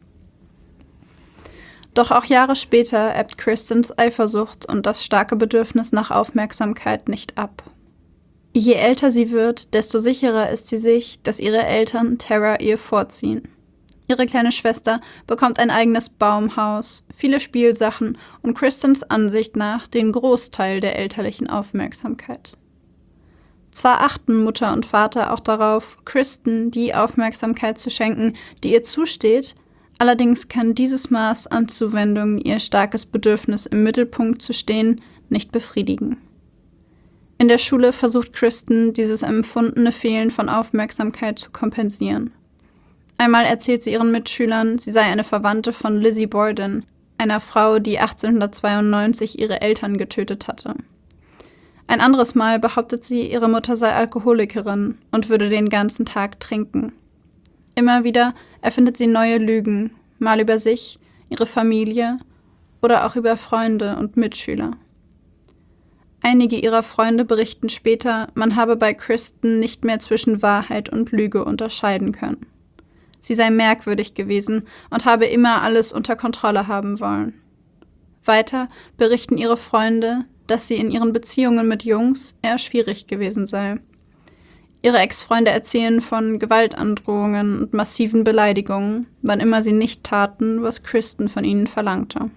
Speaker 1: Doch auch Jahre später ebbt Kristens Eifersucht und das starke Bedürfnis nach Aufmerksamkeit nicht ab. Je älter sie wird, desto sicherer ist sie sich, dass ihre Eltern Tara ihr vorziehen. Ihre kleine Schwester bekommt ein eigenes Baumhaus, viele Spielsachen und Kristens Ansicht nach den Großteil der elterlichen Aufmerksamkeit. Zwar achten Mutter und Vater auch darauf, Kristen die Aufmerksamkeit zu schenken, die ihr zusteht, allerdings kann dieses Maß an Zuwendung ihr starkes Bedürfnis, im Mittelpunkt zu stehen, nicht befriedigen. In der Schule versucht Kristen, dieses empfundene Fehlen von Aufmerksamkeit zu kompensieren. Einmal erzählt sie ihren Mitschülern, sie sei eine Verwandte von Lizzie Borden, einer Frau, die 1892 ihre Eltern getötet hatte. Ein anderes Mal behauptet sie, ihre Mutter sei Alkoholikerin und würde den ganzen Tag trinken. Immer wieder erfindet sie neue Lügen, mal über sich, ihre Familie oder auch über Freunde und Mitschüler. Einige ihrer Freunde berichten später, man habe bei Kristen nicht mehr zwischen Wahrheit und Lüge unterscheiden können. Sie sei merkwürdig gewesen und habe immer alles unter Kontrolle haben wollen. Weiter berichten ihre Freunde, dass sie in ihren Beziehungen mit Jungs eher schwierig gewesen sei. Ihre Ex-Freunde erzählen von Gewaltandrohungen und massiven Beleidigungen, wann immer sie nicht taten, was Kristen von ihnen verlangte.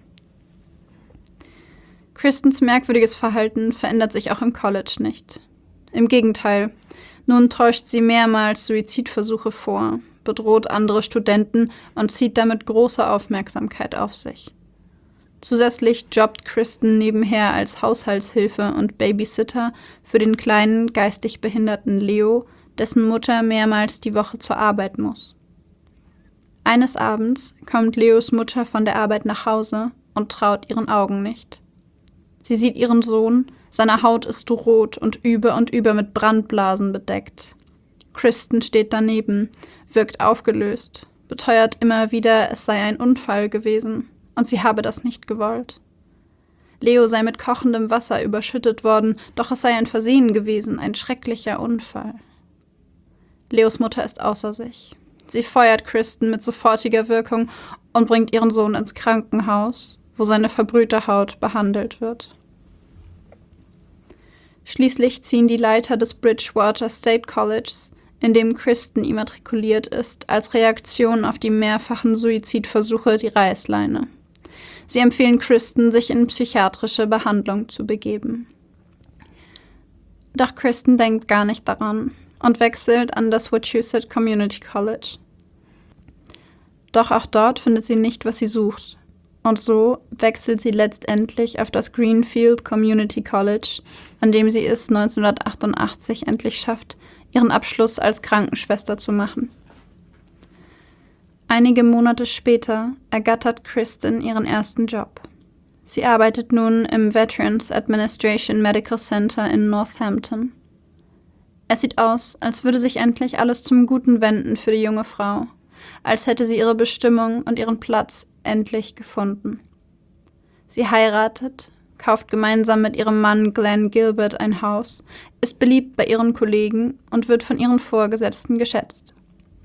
Speaker 1: Kristens merkwürdiges Verhalten verändert sich auch im College nicht. Im Gegenteil, nun täuscht sie mehrmals Suizidversuche vor, bedroht andere Studenten und zieht damit große Aufmerksamkeit auf sich. Zusätzlich jobbt Kristen nebenher als Haushaltshilfe und Babysitter für den kleinen, geistig behinderten Leo, dessen Mutter mehrmals die Woche zur Arbeit muss. Eines Abends kommt Leos Mutter von der Arbeit nach Hause und traut ihren Augen nicht. Sie sieht ihren Sohn, seine Haut ist rot und über mit Brandblasen bedeckt. Kristen steht daneben, wirkt aufgelöst, beteuert immer wieder, es sei ein Unfall gewesen und sie habe das nicht gewollt. Leo sei mit kochendem Wasser überschüttet worden, doch es sei ein Versehen gewesen, ein schrecklicher Unfall. Leos Mutter ist außer sich. Sie feuert Kristen mit sofortiger Wirkung und bringt ihren Sohn ins Krankenhaus, wo seine verbrühte Haut behandelt wird. Schließlich ziehen die Leiter des Bridgewater State Colleges, in dem Kristen immatrikuliert ist, als Reaktion auf die mehrfachen Suizidversuche die Reißleine. Sie empfehlen Kristen, sich in psychiatrische Behandlung zu begeben. Doch Kristen denkt gar nicht daran und wechselt an das Wachusett Community College. Doch auch dort findet sie nicht, was sie sucht. Und so wechselt sie letztendlich auf das Greenfield Community College, an dem sie es 1988 endlich schafft, ihren Abschluss als Krankenschwester zu machen. Einige Monate später ergattert Kristen ihren ersten Job. Sie arbeitet nun im Veterans Administration Medical Center in Northampton. Es sieht aus, als würde sich endlich alles zum Guten wenden für die junge Frau, als hätte sie ihre Bestimmung und ihren Platz endlich gefunden. Sie heiratet, kauft gemeinsam mit ihrem Mann Glenn Gilbert ein Haus, ist beliebt bei ihren Kollegen und wird von ihren Vorgesetzten geschätzt.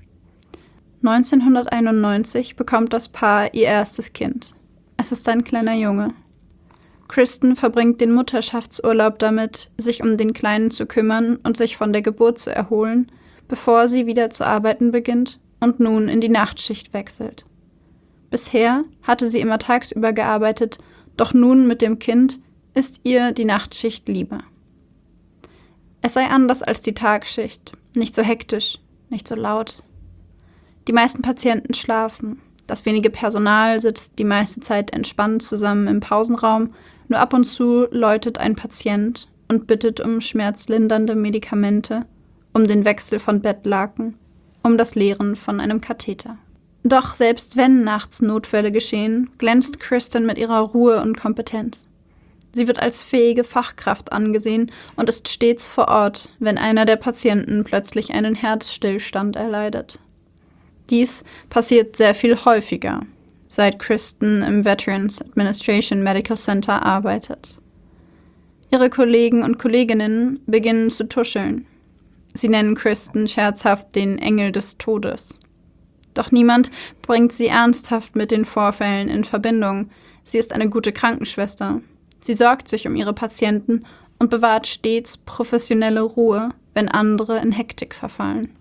Speaker 1: 1991 bekommt das Paar ihr erstes Kind. Es ist ein kleiner Junge. Kristen verbringt den Mutterschaftsurlaub damit, sich um den Kleinen zu kümmern und sich von der Geburt zu erholen, bevor sie wieder zu arbeiten beginnt und nun in die Nachtschicht wechselt. Bisher hatte sie immer tagsüber gearbeitet, doch nun mit dem Kind ist ihr die Nachtschicht lieber. Es sei anders als die Tagschicht, nicht so hektisch, nicht so laut. Die meisten Patienten schlafen, das wenige Personal sitzt die meiste Zeit entspannt zusammen im Pausenraum, nur ab und zu läutet ein Patient und bittet um schmerzlindernde Medikamente, um den Wechsel von Bettlaken, um das Leeren von einem Katheter. Doch selbst wenn nachts Notfälle geschehen, glänzt Kristen mit ihrer Ruhe und Kompetenz. Sie wird als fähige Fachkraft angesehen und ist stets vor Ort, wenn einer der Patienten plötzlich einen Herzstillstand erleidet. Dies passiert sehr viel häufiger, seit Kristen im Veterans Administration Medical Center arbeitet. Ihre Kollegen und Kolleginnen beginnen zu tuscheln. Sie nennen Kristen scherzhaft den Engel des Todes. Doch niemand bringt sie ernsthaft mit den Vorfällen in Verbindung. Sie ist eine gute Krankenschwester. Sie sorgt sich um ihre Patienten und bewahrt stets professionelle Ruhe, wenn andere in Hektik verfallen.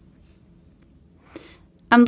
Speaker 1: Am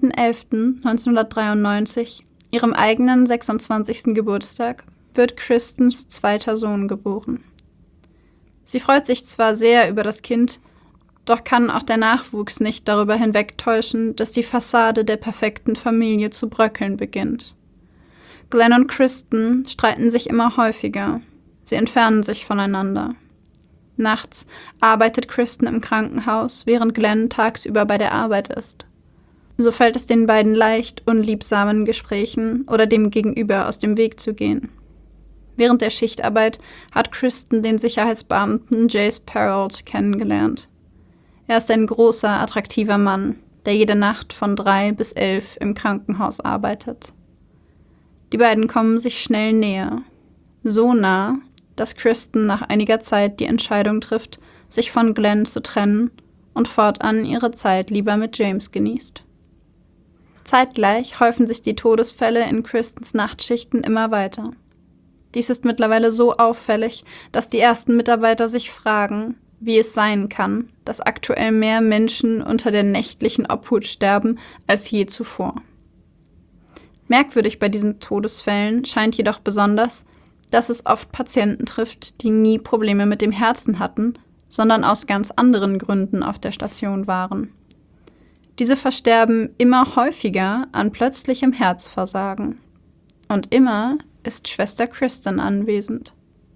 Speaker 1: 13.11.1993, ihrem eigenen 26. Geburtstag, wird Kristens zweiter Sohn geboren. Sie freut sich zwar sehr über das Kind, doch kann auch der Nachwuchs nicht darüber hinwegtäuschen, dass die Fassade der perfekten Familie zu bröckeln beginnt. Glenn und Kristen streiten sich immer häufiger. Sie entfernen sich voneinander. Nachts arbeitet Kristen im Krankenhaus, während Glenn tagsüber bei der Arbeit ist. So fällt es den beiden leicht, unliebsamen Gesprächen oder dem Gegenüber aus dem Weg zu gehen. Während der Schichtarbeit hat Kristen den Sicherheitsbeamten Jace Perrault kennengelernt. Er ist ein großer, attraktiver Mann, der jede Nacht von 3 bis 11 im Krankenhaus arbeitet. Die beiden kommen sich schnell näher. So nah, dass Kristen nach einiger Zeit die Entscheidung trifft, sich von Glenn zu trennen und fortan ihre Zeit lieber mit James genießt. Zeitgleich häufen sich die Todesfälle in Kristens Nachtschichten immer weiter. Dies ist mittlerweile so auffällig, dass die ersten Mitarbeiter sich fragen, wie es sein kann, dass aktuell mehr Menschen unter der nächtlichen Obhut sterben als je zuvor. Merkwürdig bei diesen Todesfällen scheint jedoch besonders, dass es oft Patienten trifft, die nie Probleme mit dem Herzen hatten, sondern aus ganz anderen Gründen auf der Station waren. Diese versterben immer häufiger an plötzlichem Herzversagen. Und immer ist Schwester Kristen anwesend.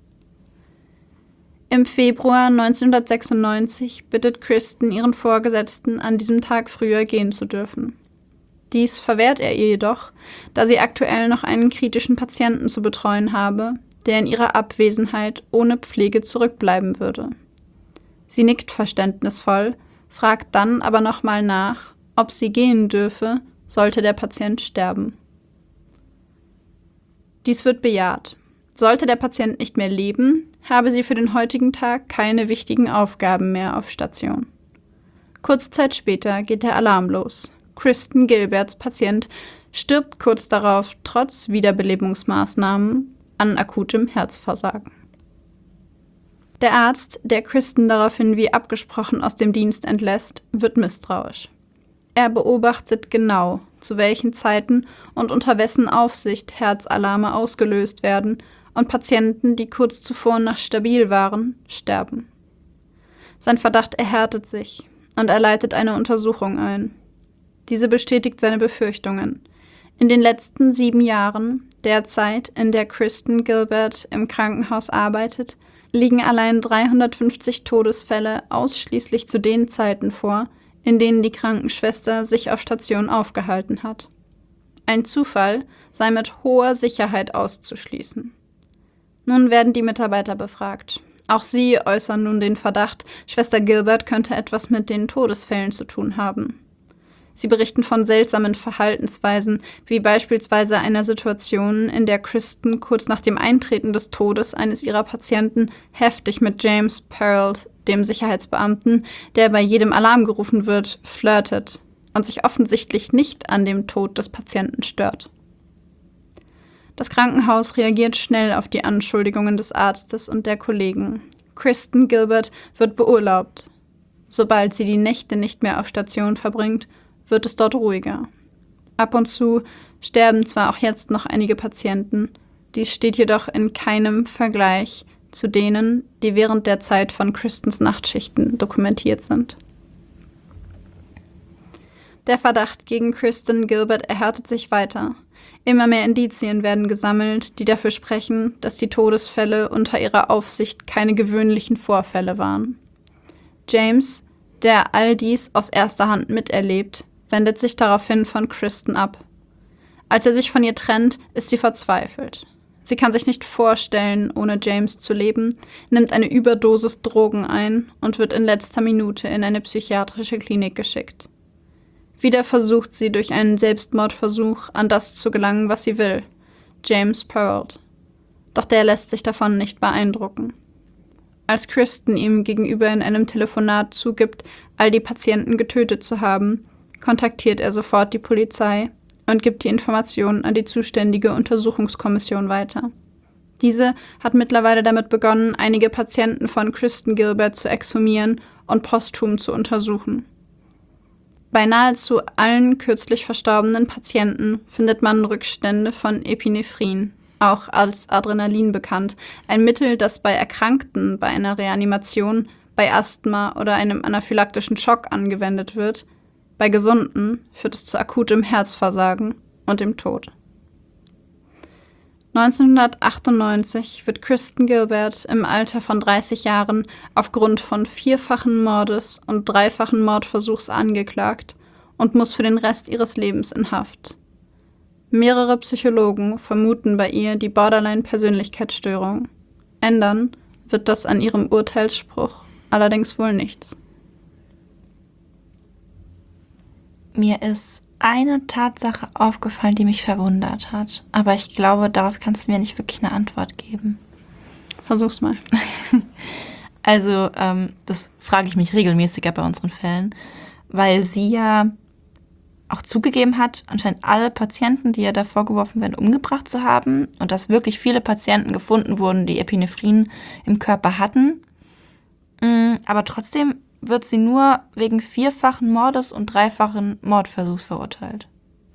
Speaker 1: Im Februar 1996 bittet Kristen ihren Vorgesetzten, an diesem Tag früher gehen zu dürfen. Dies verwehrt er ihr jedoch, da sie aktuell noch einen kritischen Patienten zu betreuen habe, der in ihrer Abwesenheit ohne Pflege zurückbleiben würde. Sie nickt verständnisvoll, fragt dann aber nochmal nach, ob sie gehen dürfe, sollte der Patient sterben. Dies wird bejaht. Sollte der Patient nicht mehr leben, habe sie für den heutigen Tag keine wichtigen Aufgaben mehr auf Station. Kurze Zeit später geht der Alarm los. Kristen Gilberts Patient stirbt kurz darauf trotz Wiederbelebungsmaßnahmen an akutem Herzversagen. Der Arzt, der Kristen daraufhin wie abgesprochen aus dem Dienst entlässt, wird misstrauisch. Er beobachtet genau, zu welchen Zeiten und unter wessen Aufsicht Herzalarme ausgelöst werden und Patienten, die kurz zuvor noch stabil waren, sterben. Sein Verdacht erhärtet sich und er leitet eine Untersuchung ein. Diese bestätigt seine Befürchtungen. In den letzten 7 Jahren, der Zeit, in der Kristen Gilbert im Krankenhaus arbeitet, liegen allein 350 Todesfälle ausschließlich zu den Zeiten vor, in denen die Krankenschwester sich auf Station aufgehalten hat. Ein Zufall sei mit hoher Sicherheit auszuschließen. Nun werden die Mitarbeiter befragt. Auch sie äußern nun den Verdacht, Schwester Gilbert könnte etwas mit den Todesfällen zu tun haben. Sie berichten von seltsamen Verhaltensweisen, wie beispielsweise einer Situation, in der Kristen kurz nach dem Eintreten des Todes eines ihrer Patienten heftig mit James Perrault, dem Sicherheitsbeamten, der bei jedem Alarm gerufen wird, flirtet und sich offensichtlich nicht an dem Tod des Patienten stört. Das Krankenhaus reagiert schnell auf die Anschuldigungen des Arztes und der Kollegen. Kristen Gilbert wird beurlaubt. Sobald sie die Nächte nicht mehr auf Station verbringt, wird es dort ruhiger. Ab und zu sterben zwar auch jetzt noch einige Patienten, dies steht jedoch in keinem Vergleich zu denen, die während der Zeit von Kristens Nachtschichten dokumentiert sind. Der Verdacht gegen Kristen Gilbert erhärtet sich weiter. Immer mehr Indizien werden gesammelt, die dafür sprechen, dass die Todesfälle unter ihrer Aufsicht keine gewöhnlichen Vorfälle waren. James, der all dies aus erster Hand miterlebt, wendet sich daraufhin von Kristen ab. Als er sich von ihr trennt, ist sie verzweifelt. Sie kann sich nicht vorstellen, ohne James zu leben, nimmt eine Überdosis Drogen ein und wird in letzter Minute in eine psychiatrische Klinik geschickt. Wieder versucht sie durch einen Selbstmordversuch an das zu gelangen, was sie will, James Pearl. Doch der lässt sich davon nicht beeindrucken. Als Kristen ihm gegenüber in einem Telefonat zugibt, all die Patienten getötet zu haben, kontaktiert er sofort die Polizei und gibt die Informationen an die zuständige Untersuchungskommission weiter. Diese hat mittlerweile damit begonnen, einige Patienten von Kristen Gilbert zu exhumieren und posthum zu untersuchen. Bei nahezu allen kürzlich verstorbenen Patienten findet man Rückstände von Epinephrin, auch als Adrenalin bekannt, ein Mittel, das bei Erkrankten bei einer Reanimation, bei Asthma oder einem anaphylaktischen Schock angewendet wird. Bei Gesunden führt es zu akutem Herzversagen und dem Tod. 1998 wird Kristen Gilbert im Alter von 30 Jahren aufgrund von 4-fachen Mordes und 3-fachen Mordversuchs angeklagt und muss für den Rest ihres Lebens in Haft. Mehrere Psychologen vermuten bei ihr die Borderline-Persönlichkeitsstörung. Ändern wird das an ihrem Urteilsspruch allerdings wohl nichts.
Speaker 2: Mir ist eine Tatsache aufgefallen, die mich verwundert hat. Aber ich glaube, darauf kannst du mir nicht wirklich eine Antwort geben.
Speaker 1: Versuch's mal.
Speaker 2: Also, das frage ich mich regelmäßiger bei unseren Fällen, weil sie ja auch zugegeben hat, anscheinend alle Patienten, die ihr da vorgeworfen werden, umgebracht zu haben und dass wirklich viele Patienten gefunden wurden, die Epinephrin im Körper hatten. Aber trotzdem wird sie nur wegen 4-fachen Mordes und 3-fachen Mordversuchs verurteilt.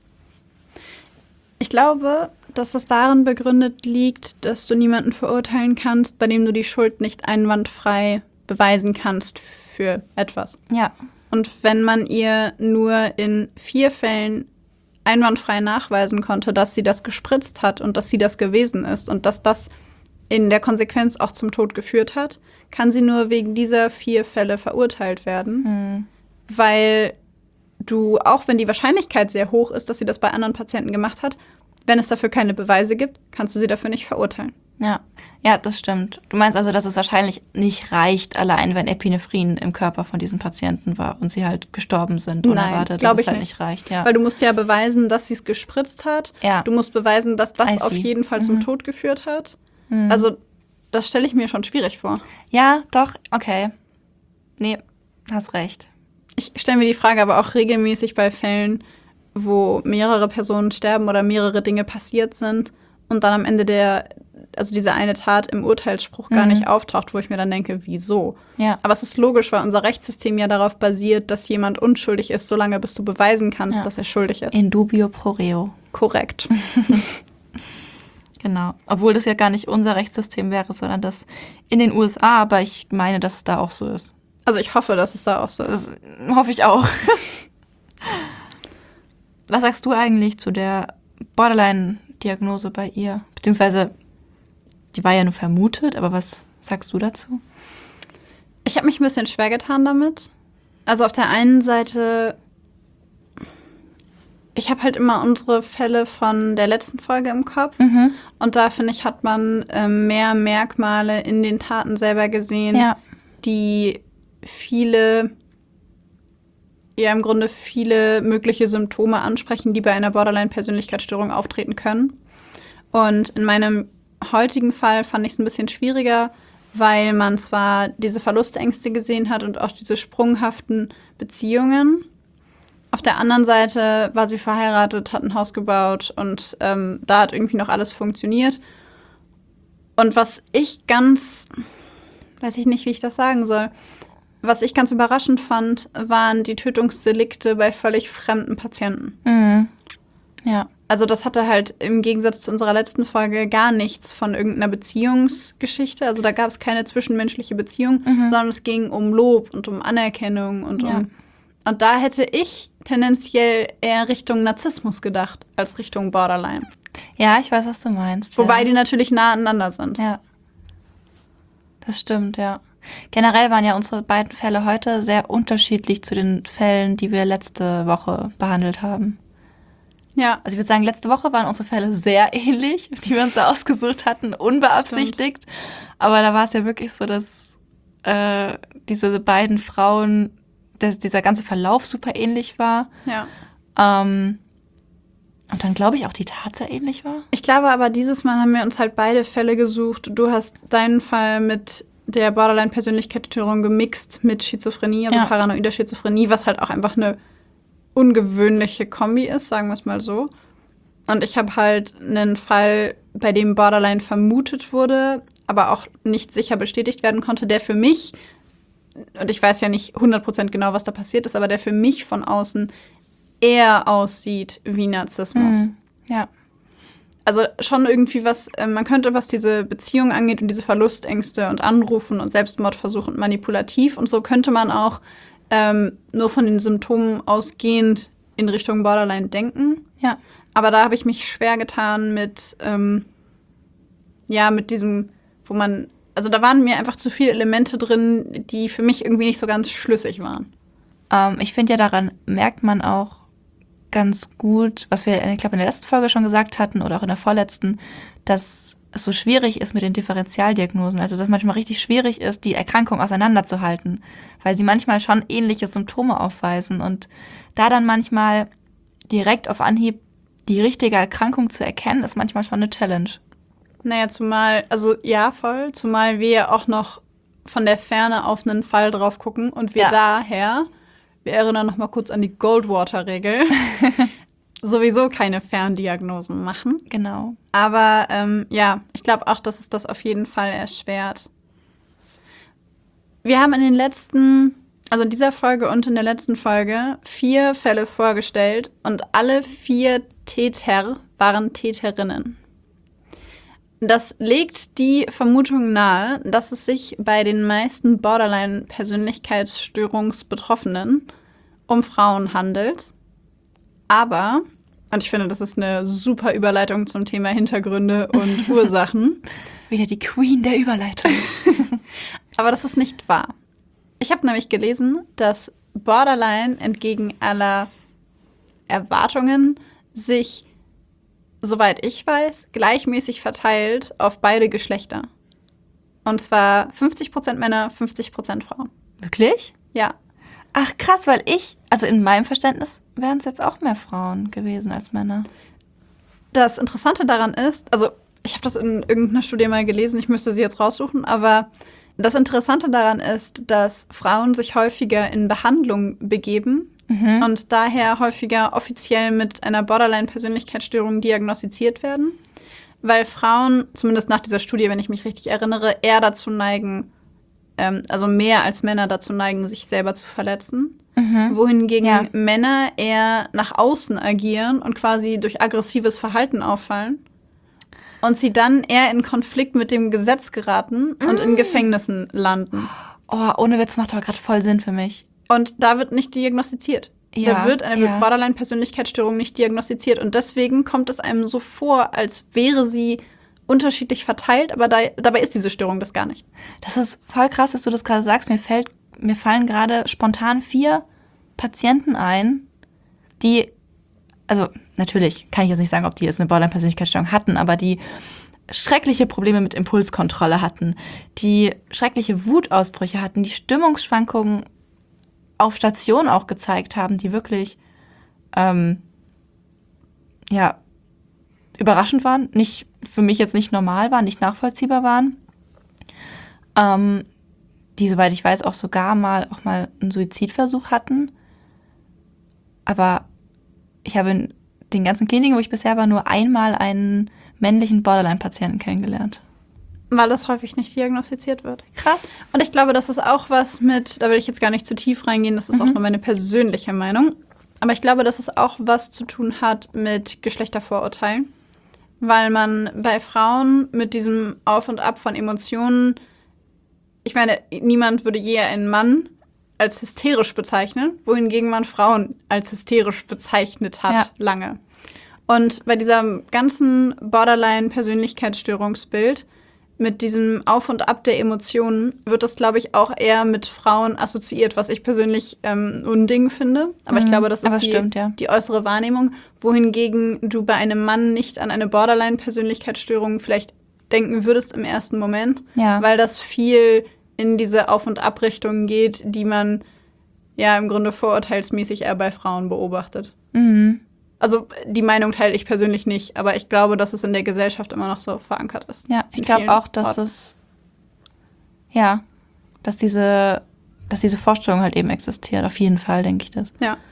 Speaker 1: Ich glaube, dass das darin begründet liegt, dass du niemanden verurteilen kannst, bei dem du die Schuld nicht einwandfrei beweisen kannst für etwas.
Speaker 2: Ja.
Speaker 1: Und wenn man ihr nur in 4 Fällen einwandfrei nachweisen konnte, dass sie das gespritzt hat und dass sie das gewesen ist und dass das in der Konsequenz auch zum Tod geführt hat, kann sie nur wegen dieser 4 Fälle verurteilt werden. Weil du, auch wenn die Wahrscheinlichkeit sehr hoch ist, dass sie das bei anderen Patienten gemacht hat, wenn es dafür keine Beweise gibt, kannst du sie dafür nicht verurteilen.
Speaker 2: Ja, das stimmt. Du meinst also, dass es wahrscheinlich nicht reicht, allein wenn Epinephrin im Körper von diesen Patienten war und sie halt gestorben sind unerwartet, dass es halt nicht reicht. Ja.
Speaker 1: Weil du musst ja beweisen, dass sie es gespritzt hat.
Speaker 2: Ja.
Speaker 1: Du musst beweisen, dass das auf jeden Fall zum Tod geführt hat. Also das stelle ich mir schon schwierig vor.
Speaker 2: Ja, doch, okay. Nee, hast recht.
Speaker 1: Ich stelle mir die Frage aber auch regelmäßig bei Fällen, wo mehrere Personen sterben oder mehrere Dinge passiert sind und dann am Ende diese eine Tat im Urteilsspruch gar nicht auftaucht, wo ich mir dann denke, wieso?
Speaker 2: Ja.
Speaker 1: Aber es ist logisch, weil unser Rechtssystem ja darauf basiert, dass jemand unschuldig ist, solange bis du beweisen kannst, dass er schuldig ist.
Speaker 2: In dubio pro reo.
Speaker 1: Korrekt.
Speaker 2: Genau. Obwohl das ja gar nicht unser Rechtssystem wäre, sondern das in den USA, aber ich meine, dass es da auch so ist.
Speaker 1: Also ich hoffe, dass es da auch so ist.
Speaker 2: Das hoffe ich auch. Was sagst du eigentlich zu der Borderline-Diagnose bei ihr? Beziehungsweise, die war ja nur vermutet, aber was sagst du dazu?
Speaker 1: Ich habe mich ein bisschen schwer getan damit. Also auf der einen Seite, ich habe halt immer unsere Fälle von der letzten Folge im Kopf. Und da, finde ich, hat man mehr Merkmale in den Taten selber gesehen, die im Grunde viele mögliche Symptome ansprechen, die bei einer Borderline-Persönlichkeitsstörung auftreten können. Und in meinem heutigen Fall fand ich es ein bisschen schwieriger, weil man zwar diese Verlustängste gesehen hat und auch diese sprunghaften Beziehungen. Auf der anderen Seite war sie verheiratet, hat ein Haus gebaut und da hat irgendwie noch alles funktioniert. Und weiß ich nicht, wie ich das sagen soll, was ich ganz überraschend fand, waren die Tötungsdelikte bei völlig fremden Patienten.
Speaker 2: Ja.
Speaker 1: Also das hatte halt im Gegensatz zu unserer letzten Folge gar nichts von irgendeiner Beziehungsgeschichte. Also da gab es keine zwischenmenschliche Beziehung, sondern es ging um Lob und um Anerkennung und und da hätte ich tendenziell eher Richtung Narzissmus gedacht, als Richtung Borderline.
Speaker 2: Ja, ich weiß, was du meinst.
Speaker 1: Wobei die natürlich nah aneinander sind.
Speaker 2: Ja. Das stimmt, ja. Generell waren ja unsere beiden Fälle heute sehr unterschiedlich zu den Fällen, die wir letzte Woche behandelt haben.
Speaker 1: Ja.
Speaker 2: Also ich würde sagen, letzte Woche waren unsere Fälle sehr ähnlich, die wir uns da ausgesucht hatten, unbeabsichtigt. Stimmt. Aber da war es ja wirklich so, dass diese beiden Frauen, dieser ganze Verlauf super ähnlich war.
Speaker 1: Ja.
Speaker 2: Und dann glaube ich auch die Tat sehr ähnlich war.
Speaker 1: Ich glaube aber, dieses Mal haben wir uns halt beide Fälle gesucht. Du hast deinen Fall mit der Borderline-Persönlichkeitsstörung gemixt mit Schizophrenie, also paranoider Schizophrenie, was halt auch einfach eine ungewöhnliche Kombi ist, sagen wir es mal so. Und ich habe halt einen Fall, bei dem Borderline vermutet wurde, aber auch nicht sicher bestätigt werden konnte, der für mich, und ich weiß ja nicht 100% genau, was da passiert ist, aber der für mich von außen eher aussieht wie Narzissmus.
Speaker 2: Ja.
Speaker 1: Also schon irgendwie was, man könnte, was diese Beziehung angeht und diese Verlustängste und Anrufen und Selbstmordversuch und manipulativ und so, könnte man auch nur von den Symptomen ausgehend in Richtung Borderline denken.
Speaker 2: Ja.
Speaker 1: Aber da habe ich mich schwer getan mit diesem, wo man, also da waren mir einfach zu viele Elemente drin, die für mich irgendwie nicht so ganz schlüssig waren.
Speaker 2: Ich finde ja, daran merkt man auch ganz gut, was wir, ich glaube, in der letzten Folge schon gesagt hatten oder auch in der vorletzten, dass es so schwierig ist mit den Differentialdiagnosen. Also, dass manchmal richtig schwierig ist, die Erkrankung auseinanderzuhalten, weil sie manchmal schon ähnliche Symptome aufweisen. Und da dann manchmal direkt auf Anhieb die richtige Erkrankung zu erkennen, ist manchmal schon eine Challenge.
Speaker 1: Naja, zumal wir ja auch noch von der Ferne auf einen Fall drauf gucken und wir daher, wir erinnern noch mal kurz an die Goldwater-Regel, sowieso keine Ferndiagnosen machen.
Speaker 2: Genau.
Speaker 1: Aber ich glaube auch, dass es das auf jeden Fall erschwert. Wir haben in dieser Folge und in der letzten Folge 4 Fälle vorgestellt und alle 4 Täter waren Täterinnen. Das legt die Vermutung nahe, dass es sich bei den meisten Borderline-Persönlichkeitsstörungsbetroffenen um Frauen handelt. Aber, und ich finde, das ist eine super Überleitung zum Thema Hintergründe und Ursachen.
Speaker 2: Wieder die Queen der Überleitung.
Speaker 1: Aber das ist nicht wahr. Ich habe nämlich gelesen, dass Borderline entgegen aller Erwartungen sich, soweit ich weiß, gleichmäßig verteilt auf beide Geschlechter. Und zwar 50% Männer, 50% Frauen.
Speaker 2: Wirklich?
Speaker 1: Ja.
Speaker 2: Ach krass, weil also in meinem Verständnis wären es jetzt auch mehr Frauen gewesen als Männer.
Speaker 1: Das Interessante daran ist, also ich habe das in irgendeiner Studie mal gelesen, ich müsste sie jetzt raussuchen, aber das Interessante daran ist, dass Frauen sich häufiger in Behandlung begeben und daher häufiger offiziell mit einer Borderline-Persönlichkeitsstörung diagnostiziert werden, weil Frauen, zumindest nach dieser Studie, wenn ich mich richtig erinnere, eher dazu neigen, also mehr als Männer dazu neigen, sich selber zu verletzen. Wohingegen Männer eher nach außen agieren und quasi durch aggressives Verhalten auffallen. Und sie dann eher in Konflikt mit dem Gesetz geraten und in Gefängnissen landen.
Speaker 2: Oh, ohne Witz, macht aber gerade voll Sinn für mich.
Speaker 1: Und da wird nicht diagnostiziert. Da wird eine Borderline-Persönlichkeitsstörung nicht diagnostiziert. Und deswegen kommt es einem so vor, als wäre sie unterschiedlich verteilt, aber dabei ist diese Störung das gar nicht.
Speaker 2: Das ist voll krass, dass du das gerade sagst. Mir fallen gerade spontan 4 Patienten ein, die, also natürlich kann ich jetzt nicht sagen, ob die jetzt eine Borderline-Persönlichkeitsstörung hatten, aber die schreckliche Probleme mit Impulskontrolle hatten, die schreckliche Wutausbrüche hatten, die Stimmungsschwankungen auf Station auch gezeigt haben, die wirklich überraschend waren, für mich jetzt nicht normal waren, nicht nachvollziehbar waren. Die, soweit ich weiß, auch mal einen Suizidversuch hatten. Aber ich habe in den ganzen Kliniken, wo ich bisher war, nur einmal einen männlichen Borderline-Patienten kennengelernt.
Speaker 1: Weil das häufig nicht diagnostiziert wird.
Speaker 2: Krass.
Speaker 1: Und ich glaube, das ist auch was da will ich jetzt gar nicht zu tief reingehen, das ist auch nur meine persönliche Meinung. Aber ich glaube, dass es auch was zu tun hat mit Geschlechtervorurteilen. Weil man bei Frauen mit diesem Auf und Ab von Emotionen, ich meine, niemand würde je einen Mann als hysterisch bezeichnen, wohingegen man Frauen als hysterisch bezeichnet hat lange. Und bei diesem ganzen Borderline-Persönlichkeitsstörungsbild mit diesem Auf und Ab der Emotionen wird das, glaube ich, auch eher mit Frauen assoziiert, was ich persönlich Unding finde. Aber ich glaube, das ist die äußere Wahrnehmung, wohingegen du bei einem Mann nicht an eine Borderline-Persönlichkeitsstörung vielleicht denken würdest im ersten Moment, weil das viel in diese Auf- und Abrichtungen geht, die man ja im Grunde vorurteilsmäßig eher bei Frauen beobachtet.
Speaker 2: Mhm.
Speaker 1: Also die Meinung teile ich persönlich nicht, aber ich glaube, dass es in der Gesellschaft immer noch so verankert ist.
Speaker 2: Ja, ich glaube auch, dass dass diese Vorstellung halt eben existiert. Auf jeden Fall, denke ich das.
Speaker 1: Ja.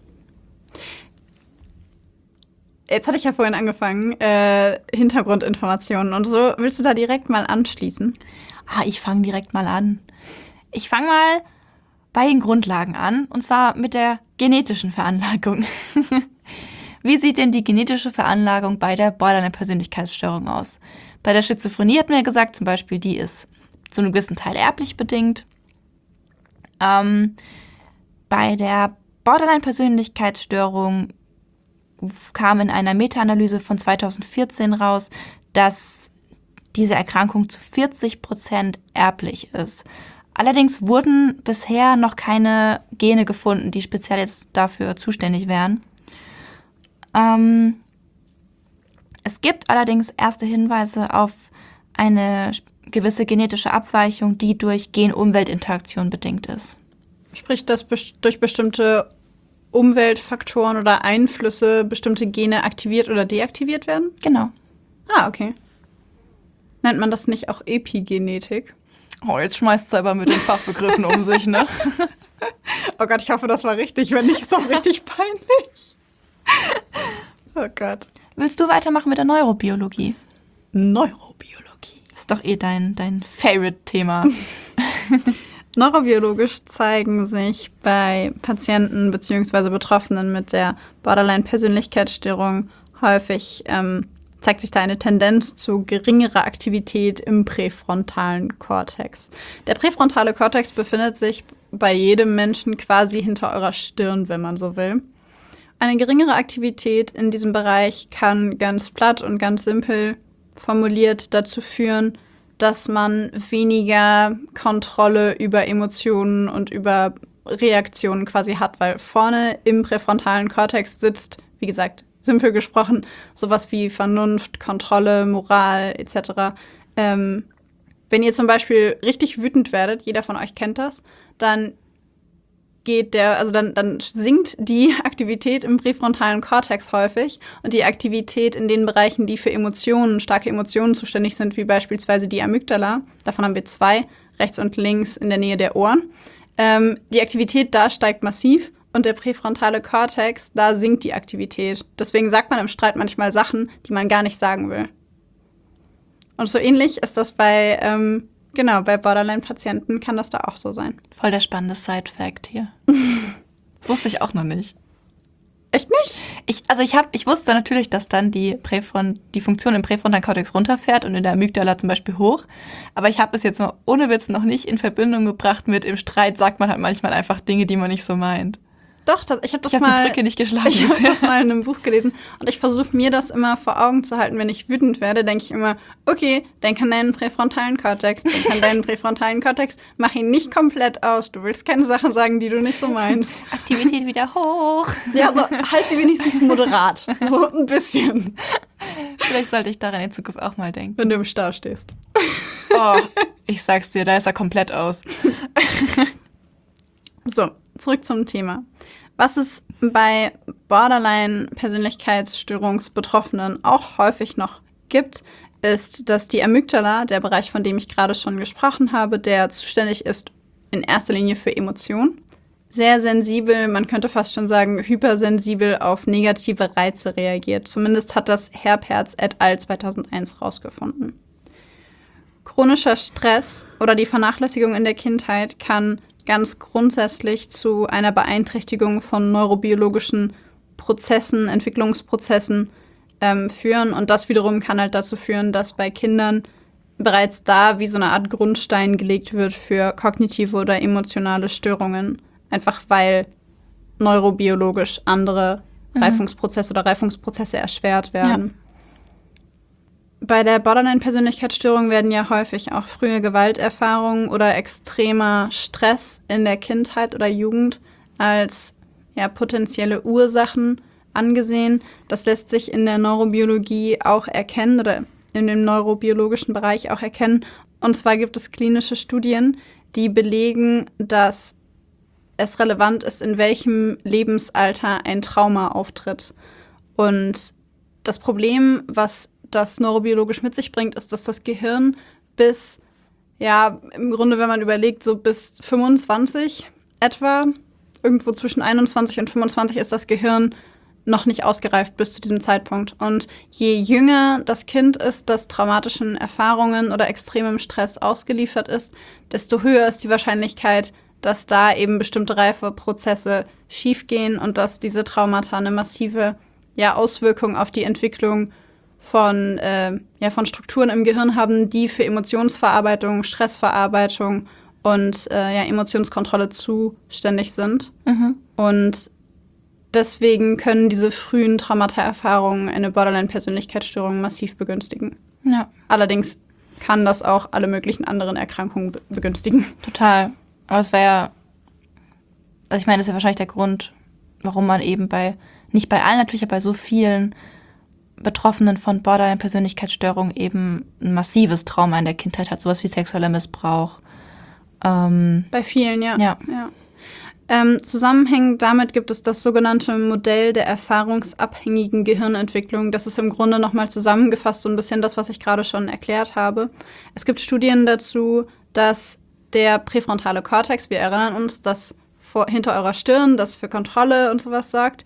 Speaker 1: Jetzt hatte ich ja vorhin angefangen, Hintergrundinformationen und so. Willst du da direkt mal anschließen?
Speaker 2: Ich fange direkt mal an. Ich fange mal bei den Grundlagen an, und zwar mit der genetischen Veranlagung. Wie sieht denn die genetische Veranlagung bei der Borderline-Persönlichkeitsstörung aus? Bei der Schizophrenie hat man ja gesagt, zum Beispiel, die ist zu einem gewissen Teil erblich bedingt. Bei der Borderline-Persönlichkeitsstörung kam in einer Meta-Analyse von 2014 raus, dass diese Erkrankung zu 40% erblich ist. Allerdings wurden bisher noch keine Gene gefunden, die speziell jetzt dafür zuständig wären. Es gibt allerdings erste Hinweise auf eine gewisse genetische Abweichung, die durch Gen-Umwelt-Interaktion bedingt ist.
Speaker 1: Sprich, dass durch bestimmte Umweltfaktoren oder Einflüsse bestimmte Gene aktiviert oder deaktiviert werden?
Speaker 2: Genau.
Speaker 1: Okay. Nennt man das nicht auch Epigenetik?
Speaker 2: Oh, jetzt schmeißt sie aber mit den Fachbegriffen um sich, ne?
Speaker 1: Oh Gott, ich hoffe, das war richtig. Wenn nicht, ist das richtig peinlich. Oh Gott.
Speaker 2: Willst du weitermachen mit der Neurobiologie?
Speaker 1: Neurobiologie.
Speaker 2: Das ist doch dein Favorite-Thema.
Speaker 1: Neurobiologisch zeigen sich bei Patienten bzw. Betroffenen mit der Borderline-Persönlichkeitsstörung häufig, zeigt sich da eine Tendenz zu geringerer Aktivität im präfrontalen Kortex. Der präfrontale Kortex befindet sich bei jedem Menschen quasi hinter eurer Stirn, wenn man so will. Eine geringere Aktivität in diesem Bereich kann ganz platt und ganz simpel formuliert dazu führen, dass man weniger Kontrolle über Emotionen und über Reaktionen quasi hat, weil vorne im präfrontalen Kortex sitzt, wie gesagt, simpel gesprochen, sowas wie Vernunft, Kontrolle, Moral etc. Wenn ihr zum Beispiel richtig wütend werdet, jeder von euch kennt das, dann dann sinkt die Aktivität im präfrontalen Kortex häufig und die Aktivität in den Bereichen, die für Emotionen, starke Emotionen zuständig sind, wie beispielsweise die Amygdala, davon haben wir 2, rechts und links in der Nähe der Ohren. Die Aktivität da steigt massiv und der präfrontale Kortex, da sinkt die Aktivität. Deswegen sagt man im Streit manchmal Sachen, die man gar nicht sagen will. Und so ähnlich ist das bei Borderline-Patienten kann das da auch so sein.
Speaker 2: Voll der spannende Side-Fact hier. Das wusste ich auch noch nicht.
Speaker 1: Echt nicht?
Speaker 2: Ich wusste natürlich, dass dann die Funktion im präfrontalen Kortex runterfährt und in der Amygdala zum Beispiel hoch. Aber ich habe es jetzt mal ohne Witz noch nicht in Verbindung gebracht mit im Streit sagt man halt manchmal einfach Dinge, die man nicht so meint.
Speaker 1: Doch, ich habe die
Speaker 2: Brücke nicht geschlagen.
Speaker 1: Ich habe das mal in einem Buch gelesen und ich versuche mir das immer vor Augen zu halten, wenn ich wütend werde, denke ich immer, okay, denk an deinen präfrontalen Kortex, mach ihn nicht komplett aus, du willst keine Sachen sagen, die du nicht so meinst.
Speaker 2: Aktivität wieder hoch.
Speaker 1: Ja, so halt sie wenigstens moderat, so ein bisschen.
Speaker 2: Vielleicht sollte ich daran in Zukunft auch mal denken.
Speaker 1: Wenn du im Stau stehst.
Speaker 2: Oh, ich sag's dir, da ist er komplett aus.
Speaker 1: So, zurück zum Thema. Was es bei Borderline-Persönlichkeitsstörungsbetroffenen auch häufig noch gibt, ist, dass die Amygdala, der Bereich, von dem ich gerade schon gesprochen habe, der zuständig ist in erster Linie für Emotionen, sehr sensibel, man könnte fast schon sagen hypersensibel auf negative Reize reagiert. Zumindest hat das Herperz et al. 2001 rausgefunden. Chronischer Stress oder die Vernachlässigung in der Kindheit kann ganz grundsätzlich zu einer Beeinträchtigung von neurobiologischen Prozessen, Entwicklungsprozessen führen. Und das wiederum kann halt dazu führen, dass bei Kindern bereits da wie so eine Art Grundstein gelegt wird für kognitive oder emotionale Störungen. Einfach weil neurobiologisch andere Reifungsprozesse oder Reifungsprozesse erschwert werden. Ja. Bei der Borderline-Persönlichkeitsstörung werden ja häufig auch frühe Gewalterfahrungen oder extremer Stress in der Kindheit oder Jugend als potenzielle Ursachen angesehen. Das lässt sich in der Neurobiologie auch erkennen oder in dem neurobiologischen Bereich auch erkennen. Und zwar gibt es klinische Studien, die belegen, dass es relevant ist, in welchem Lebensalter ein Trauma auftritt. Und das Problem, was das neurobiologisch mit sich bringt, ist, dass das Gehirn bis, im Grunde, wenn man überlegt, so bis 25 etwa, irgendwo zwischen 21 und 25 ist das Gehirn noch nicht ausgereift bis zu diesem Zeitpunkt. Und je jünger das Kind ist, das traumatischen Erfahrungen oder extremem Stress ausgeliefert ist, desto höher ist die Wahrscheinlichkeit, dass da eben bestimmte Reifeprozesse schiefgehen und dass diese Traumata eine massive Auswirkung auf die Entwicklung von Strukturen im Gehirn haben, die für Emotionsverarbeitung, Stressverarbeitung und Emotionskontrolle zuständig sind. Und deswegen können diese frühen Traumata-Erfahrungen eine Borderline-Persönlichkeitsstörung massiv begünstigen.
Speaker 2: Ja.
Speaker 1: Allerdings kann das auch alle möglichen anderen Erkrankungen begünstigen.
Speaker 2: Total. Aber es war das ist ja wahrscheinlich der Grund, warum man eben nicht bei allen natürlich, aber bei so vielen Betroffenen von Borderline-Persönlichkeitsstörung eben ein massives Trauma in der Kindheit hat, sowas wie sexueller Missbrauch.
Speaker 1: Bei vielen, ja. Zusammenhängend damit gibt es das sogenannte Modell der erfahrungsabhängigen Gehirnentwicklung. Das ist im Grunde nochmal zusammengefasst so ein bisschen das, was ich gerade schon erklärt habe. Es gibt Studien dazu, dass der präfrontale Kortex, wir erinnern uns, das hinter eurer Stirn, das für Kontrolle und sowas sorgt,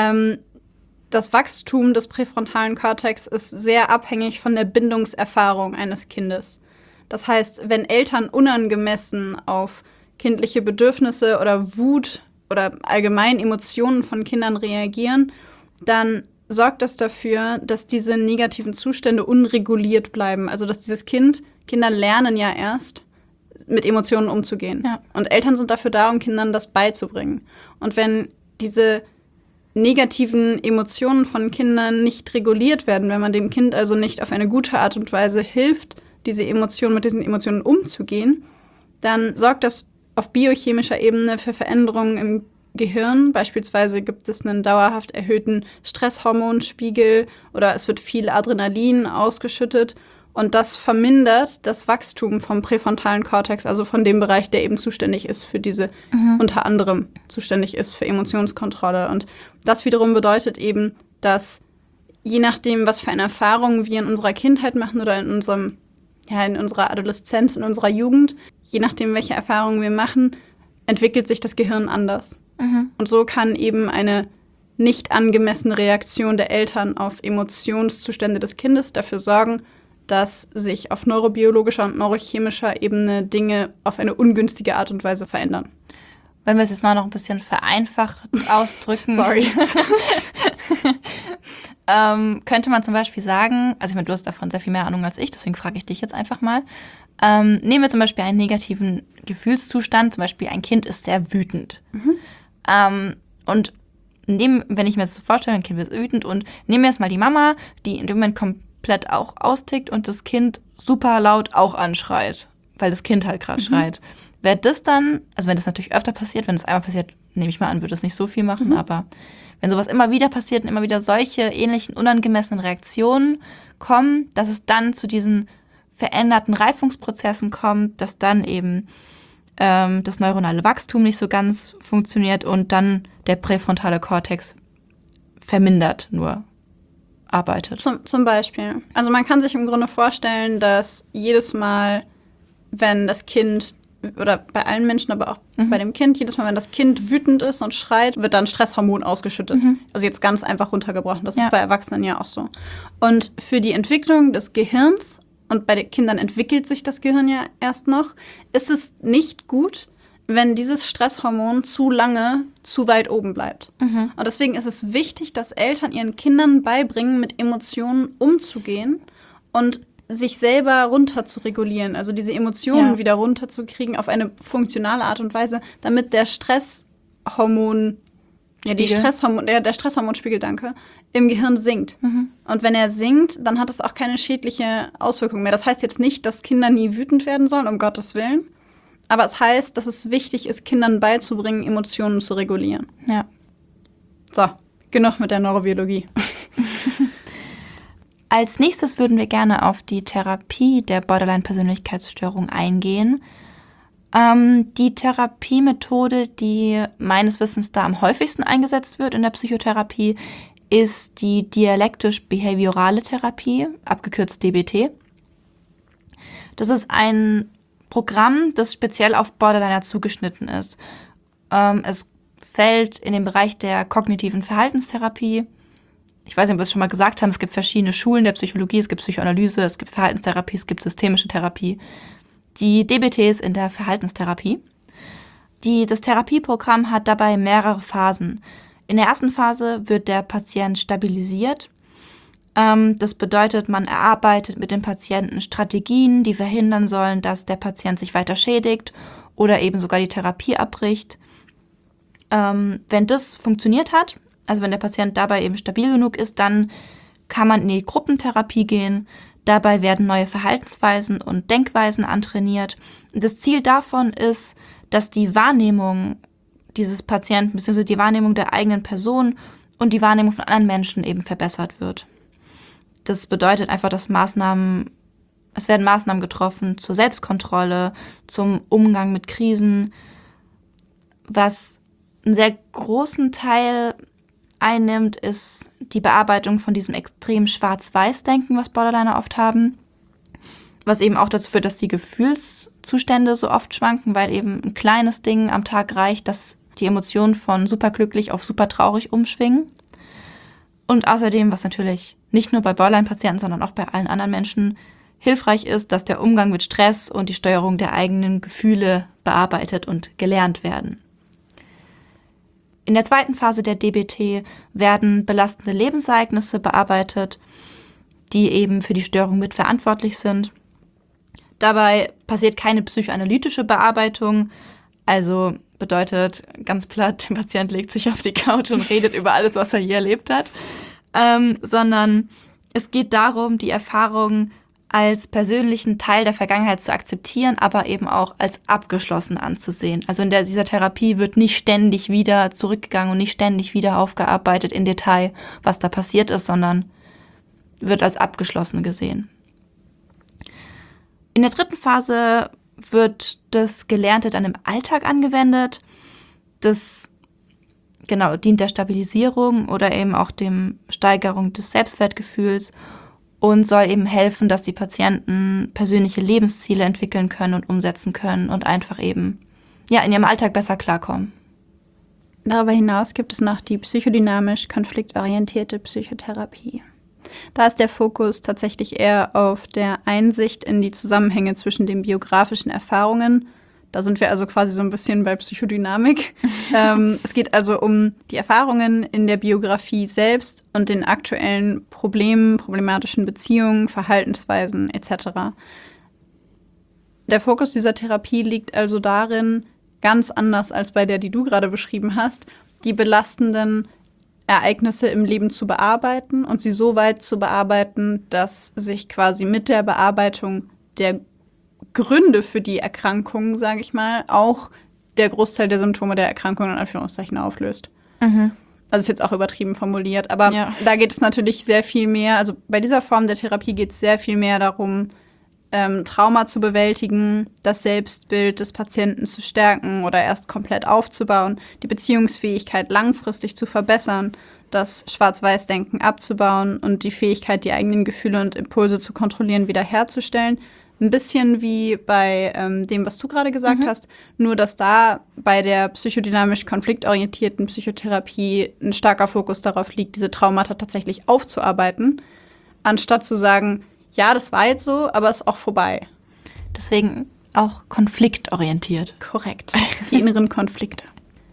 Speaker 1: das Wachstum des präfrontalen Kortex ist sehr abhängig von der Bindungserfahrung eines Kindes. Das heißt, wenn Eltern unangemessen auf kindliche Bedürfnisse oder Wut oder allgemein Emotionen von Kindern reagieren, dann sorgt das dafür, dass diese negativen Zustände unreguliert bleiben. Also dass Kinder lernen ja erst, mit Emotionen umzugehen. Ja. Und Eltern sind dafür da, um Kindern das beizubringen. Und wenn diese negativen Emotionen von Kindern nicht reguliert werden, wenn man dem Kind also nicht auf eine gute Art und Weise hilft, mit diesen Emotionen umzugehen, dann sorgt das auf biochemischer Ebene für Veränderungen im Gehirn. Beispielsweise gibt es einen dauerhaft erhöhten Stresshormonspiegel oder es wird viel Adrenalin ausgeschüttet. Und das vermindert das Wachstum vom präfrontalen Kortex, also von dem Bereich, der eben zuständig ist für unter anderem zuständig ist für Emotionskontrolle. Und das wiederum bedeutet eben, dass je nachdem, was für eine Erfahrung wir in unserer Kindheit machen oder in unserer Adoleszenz, in unserer Jugend, je nachdem, welche Erfahrungen wir machen, entwickelt sich das Gehirn anders. Und so kann eben eine nicht angemessene Reaktion der Eltern auf Emotionszustände des Kindes dafür sorgen, dass sich auf neurobiologischer und neurochemischer Ebene Dinge auf eine ungünstige Art und Weise verändern.
Speaker 2: Wenn wir es jetzt mal noch ein bisschen vereinfacht ausdrücken.
Speaker 1: Sorry.
Speaker 2: Könnte man zum Beispiel sagen, also du hast davon sehr viel mehr Ahnung als ich, deswegen frage ich dich jetzt einfach mal. Nehmen wir zum Beispiel einen negativen Gefühlszustand, zum Beispiel ein Kind ist sehr wütend. Und wenn ich mir jetzt so vorstelle, ein Kind wird wütend und nehmen wir jetzt mal die Mama, die in dem Moment komplett auch austickt und das Kind super laut auch anschreit, weil das Kind halt gerade schreit. Wäre das dann, also wenn das natürlich öfter passiert, wenn das einmal passiert, nehme ich mal an, würde es nicht so viel machen, aber wenn sowas immer wieder passiert und immer wieder solche ähnlichen unangemessenen Reaktionen kommen, dass es dann zu diesen veränderten Reifungsprozessen kommt, dass dann eben das neuronale Wachstum nicht so ganz funktioniert und dann der präfrontale Kortex vermindert nur arbeitet.
Speaker 1: Zum Beispiel. Also man kann sich im Grunde vorstellen, dass jedes Mal, wenn das Kind, oder bei allen Menschen, aber auch bei dem Kind, jedes Mal, wenn das Kind wütend ist und schreit, wird dann Stresshormon ausgeschüttet. Also jetzt ganz einfach runtergebrochen. Das ist bei Erwachsenen ja auch so. Und für die Entwicklung des Gehirns, und bei den Kindern entwickelt sich das Gehirn ja erst noch, ist es nicht gut, wenn dieses Stresshormon zu lange zu weit oben bleibt. Und deswegen ist es wichtig, dass Eltern ihren Kindern beibringen, mit Emotionen umzugehen und sich selber runter zu regulieren, also diese Emotionen wieder runterzukriegen auf eine funktionale Art und Weise, damit der Stresshormonspiegel Ja, der Stresshormonspiegel, danke, im Gehirn sinkt. Und wenn er sinkt, dann hat es auch keine schädliche Auswirkung mehr. Das heißt jetzt nicht, dass Kinder nie wütend werden sollen, um Gottes Willen. Aber es heißt, dass es wichtig ist, Kindern beizubringen, Emotionen zu regulieren.
Speaker 2: Ja.
Speaker 1: So, genug mit der Neurobiologie.
Speaker 2: Als nächstes würden wir gerne auf die Therapie der Borderline-Persönlichkeitsstörung eingehen. Die Therapiemethode, die meines Wissens da am häufigsten eingesetzt wird in der Psychotherapie, ist die dialektisch-behaviorale Therapie, abgekürzt DBT. Das ist ein Programm, das speziell auf Borderliner zugeschnitten ist. Es fällt in den Bereich der kognitiven Verhaltenstherapie. Ich weiß nicht, ob wir es schon mal gesagt haben, es gibt verschiedene Schulen der Psychologie, es gibt Psychoanalyse, es gibt Verhaltenstherapie, es gibt systemische Therapie. Die DBT ist in der Verhaltenstherapie. Das Therapieprogramm hat dabei mehrere Phasen. In der ersten Phase wird der Patient stabilisiert. Das bedeutet, man erarbeitet mit dem Patienten Strategien, die verhindern sollen, dass der Patient sich weiter schädigt oder eben sogar die Therapie abbricht. Wenn das funktioniert hat, also wenn der Patient dabei eben stabil genug ist, dann kann man in die Gruppentherapie gehen. Dabei werden neue Verhaltensweisen und Denkweisen antrainiert. Und das Ziel davon ist, dass die Wahrnehmung dieses Patienten bzw. die Wahrnehmung der eigenen Person und die Wahrnehmung von anderen Menschen eben verbessert wird. Das bedeutet einfach, dass es werden Maßnahmen getroffen zur Selbstkontrolle, zum Umgang mit Krisen, was einen sehr großen Teil einnimmt, ist die Bearbeitung von diesem extrem Schwarz-Weiß-Denken, was Borderliner oft haben, was eben auch dazu führt, dass die Gefühlszustände so oft schwanken, weil eben ein kleines Ding am Tag reicht, dass die Emotionen von superglücklich auf super traurig umschwingen. Und außerdem, was natürlich nicht nur bei Borderline-Patienten, sondern auch bei allen anderen Menschen hilfreich ist, dass der Umgang mit Stress und die Steuerung der eigenen Gefühle bearbeitet und gelernt werden. In der zweiten Phase der DBT werden belastende Lebensereignisse bearbeitet, die eben für die Störung mitverantwortlich sind. Dabei passiert keine psychoanalytische Bearbeitung, also bedeutet ganz platt, der Patient legt sich auf die Couch und redet über alles, was er je erlebt hat, sondern es geht darum, die Erfahrung als persönlichen Teil der Vergangenheit zu akzeptieren, aber eben auch als abgeschlossen anzusehen. Also in dieser Therapie wird nicht ständig wieder zurückgegangen und nicht ständig wieder aufgearbeitet in Detail, was da passiert ist, sondern wird als abgeschlossen gesehen. In der dritten Phase wird das Gelernte dann im Alltag angewendet. Das dient der Stabilisierung oder eben auch dem Steigerung des Selbstwertgefühls und soll eben helfen, dass die Patienten persönliche Lebensziele entwickeln können und umsetzen können und einfach eben in ihrem Alltag besser klarkommen.
Speaker 1: Darüber hinaus gibt es noch die psychodynamisch konfliktorientierte Psychotherapie. Da ist der Fokus tatsächlich eher auf der Einsicht in die Zusammenhänge zwischen den biografischen Erfahrungen. Da sind wir also quasi so ein bisschen bei Psychodynamik. Es geht also um die Erfahrungen in der Biografie selbst und den aktuellen Problemen, problematischen Beziehungen, Verhaltensweisen etc. Der Fokus dieser Therapie liegt also darin, ganz anders als bei der, die du gerade beschrieben hast, die belastenden Ereignisse im Leben zu bearbeiten und sie so weit zu bearbeiten, dass sich quasi mit der Bearbeitung der Gründe für die Erkrankung, sage ich mal, auch der Großteil der Symptome der Erkrankung in Anführungszeichen auflöst. Also ist jetzt auch übertrieben formuliert, aber da geht es natürlich sehr viel mehr, also bei dieser Form der Therapie geht es sehr viel mehr darum, Trauma zu bewältigen, das Selbstbild des Patienten zu stärken oder erst komplett aufzubauen, die Beziehungsfähigkeit langfristig zu verbessern, das Schwarz-Weiß-Denken abzubauen und die Fähigkeit, die eigenen Gefühle und Impulse zu kontrollieren, wiederherzustellen. Ein bisschen wie bei dem, was du gerade gesagt hast, nur dass da bei der psychodynamisch konfliktorientierten Psychotherapie ein starker Fokus darauf liegt, diese Traumata tatsächlich aufzuarbeiten, anstatt zu sagen, ja, das war jetzt so, aber ist auch vorbei.
Speaker 2: Deswegen auch konfliktorientiert.
Speaker 1: Korrekt. Die inneren Konflikte.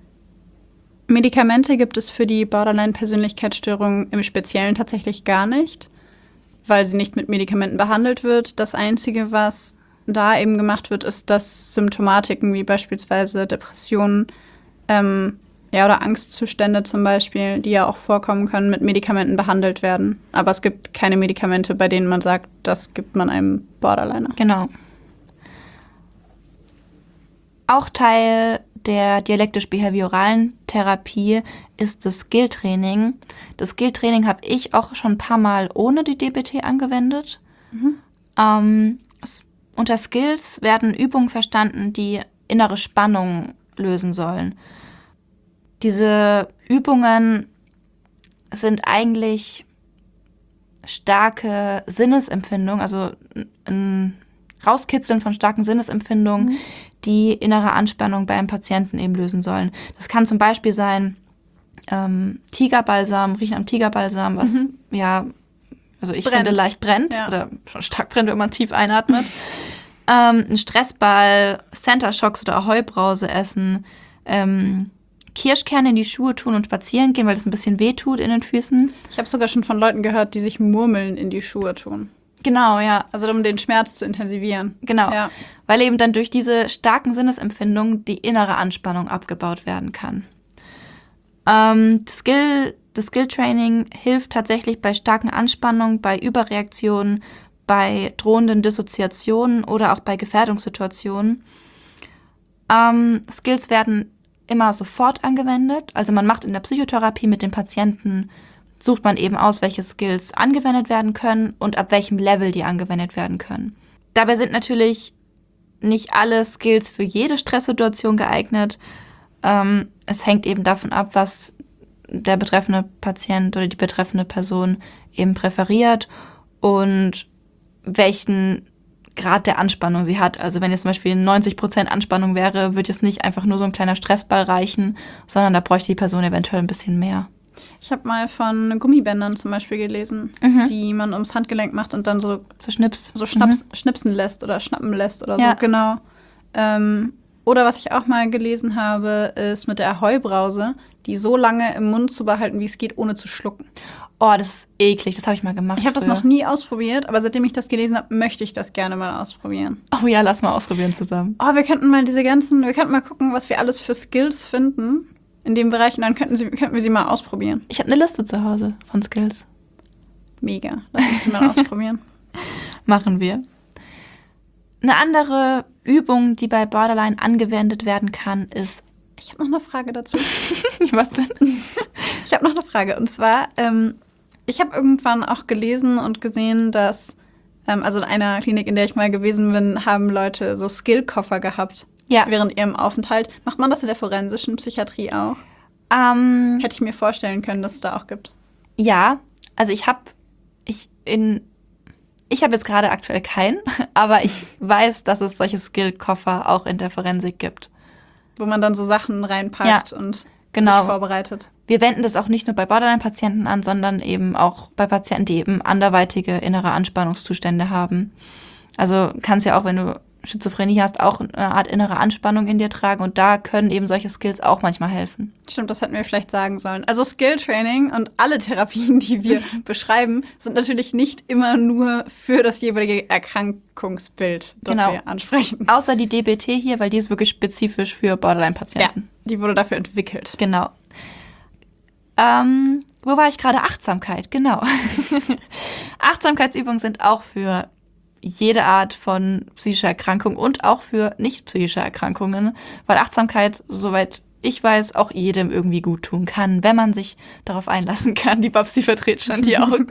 Speaker 1: Medikamente gibt es für die Borderline-Persönlichkeitsstörung im Speziellen tatsächlich gar nicht, weil sie nicht mit Medikamenten behandelt wird. Das Einzige, was da eben gemacht wird, ist, dass Symptomatiken wie beispielsweise Depressionen Ja, oder Angstzustände zum Beispiel, die ja auch vorkommen können, mit Medikamenten behandelt werden. Aber es gibt keine Medikamente, bei denen man sagt, das gibt man einem Borderliner.
Speaker 2: Genau. Auch Teil der dialektisch-behavioralen Therapie ist das Skill-Training. Das Skill-Training habe ich auch schon ein paar Mal ohne die DBT angewendet. Unter Skills werden Übungen verstanden, die innere Spannung lösen sollen. Diese Übungen sind eigentlich starke Sinnesempfindungen, also ein Rauskitzeln von starken Sinnesempfindungen, die innere Anspannung bei einem Patienten eben lösen sollen. Das kann zum Beispiel sein Tigerbalsam, Riechen am Tigerbalsam, was also ich finde leicht brennt oder schon stark brennt, wenn man tief einatmet. Ein Stressball, Center Shocks oder Ahoi-Brause essen, Kirschkerne in die Schuhe tun und spazieren gehen, weil das ein bisschen weh tut in den Füßen.
Speaker 1: Ich habe sogar schon von Leuten gehört, die sich Murmeln in die Schuhe tun.
Speaker 2: Genau, ja.
Speaker 1: Also um den Schmerz zu intensivieren.
Speaker 2: Genau,
Speaker 1: ja.
Speaker 2: Weil eben dann durch diese starken Sinnesempfindungen die innere Anspannung abgebaut werden kann. Das Skill-Training hilft tatsächlich bei starken Anspannungen, bei Überreaktionen, bei drohenden Dissoziationen oder auch bei Gefährdungssituationen. Skills werden immer sofort angewendet. Also man macht in der Psychotherapie mit den Patienten, sucht man eben aus, welche Skills angewendet werden können und ab welchem Level die angewendet werden können. Dabei sind natürlich nicht alle Skills für jede Stresssituation geeignet. Es hängt eben davon ab, was der betreffende Patient oder die betreffende Person eben präferiert und welchen Grad der Anspannung sie hat. Also wenn jetzt zum Beispiel 90% Anspannung wäre, würde jetzt nicht einfach nur so ein kleiner Stressball reichen, sondern da bräuchte die Person eventuell ein bisschen mehr.
Speaker 1: Ich habe mal von Gummibändern zum Beispiel gelesen, die man ums Handgelenk macht und dann so schnipsen lässt oder schnappen lässt oder so. Genau. Oder was ich auch mal gelesen habe, ist mit der Ahoi-Brause, die so lange im Mund zu behalten, wie es geht, ohne zu schlucken.
Speaker 2: Oh, das ist eklig. Das habe ich mal gemacht.
Speaker 1: Ich habe das noch nie ausprobiert, aber seitdem ich das gelesen habe, möchte ich das gerne mal ausprobieren.
Speaker 2: Oh ja, lass mal ausprobieren zusammen.
Speaker 1: Oh, wir könnten mal gucken, was wir alles für Skills finden in dem Bereich und dann könnten wir sie mal ausprobieren.
Speaker 2: Ich habe eine Liste zu Hause von Skills.
Speaker 1: Mega. Lass uns die mal ausprobieren.
Speaker 2: Machen wir. Eine andere Übung, die bei Borderline angewendet werden kann, ist...
Speaker 1: Ich habe noch eine Frage dazu.
Speaker 2: Was denn?
Speaker 1: Ich habe noch eine Frage. Und zwar, ich habe irgendwann auch gelesen und gesehen, dass, also in einer Klinik, in der ich mal gewesen bin, haben Leute so Skillkoffer gehabt während ihrem Aufenthalt. Macht man das in der forensischen Psychiatrie auch? Hätte ich mir vorstellen können, dass es da auch gibt.
Speaker 2: Ja, also ich habe jetzt gerade aktuell keinen, aber ich weiß, dass es solche Skillkoffer auch in der Forensik gibt.
Speaker 1: Wo man dann so Sachen reinpackt und sich vorbereitet.
Speaker 2: Wir wenden das auch nicht nur bei Borderline-Patienten an, sondern eben auch bei Patienten, die eben anderweitige innere Anspannungszustände haben. Also kannst ja auch, wenn du Schizophrenie hast, auch eine Art innere Anspannung in dir tragen und da können eben solche Skills auch manchmal helfen.
Speaker 1: Stimmt, das hätten wir vielleicht sagen sollen. Also Skill-Training und alle Therapien, die wir beschreiben, sind natürlich nicht immer nur für das jeweilige Erkrankungsbild, das wir ansprechen.
Speaker 2: Außer die DBT hier, weil die ist wirklich spezifisch für Borderline-Patienten.
Speaker 1: Ja, die wurde dafür entwickelt.
Speaker 2: Genau. Wo war ich gerade? Achtsamkeit, genau. Achtsamkeitsübungen sind auch für jede Art von psychischer Erkrankung und auch für nicht psychische Erkrankungen, weil Achtsamkeit, soweit ich weiß, auch jedem irgendwie gut tun kann, wenn man sich darauf einlassen kann. Die Babsi verdreht schon die Augen.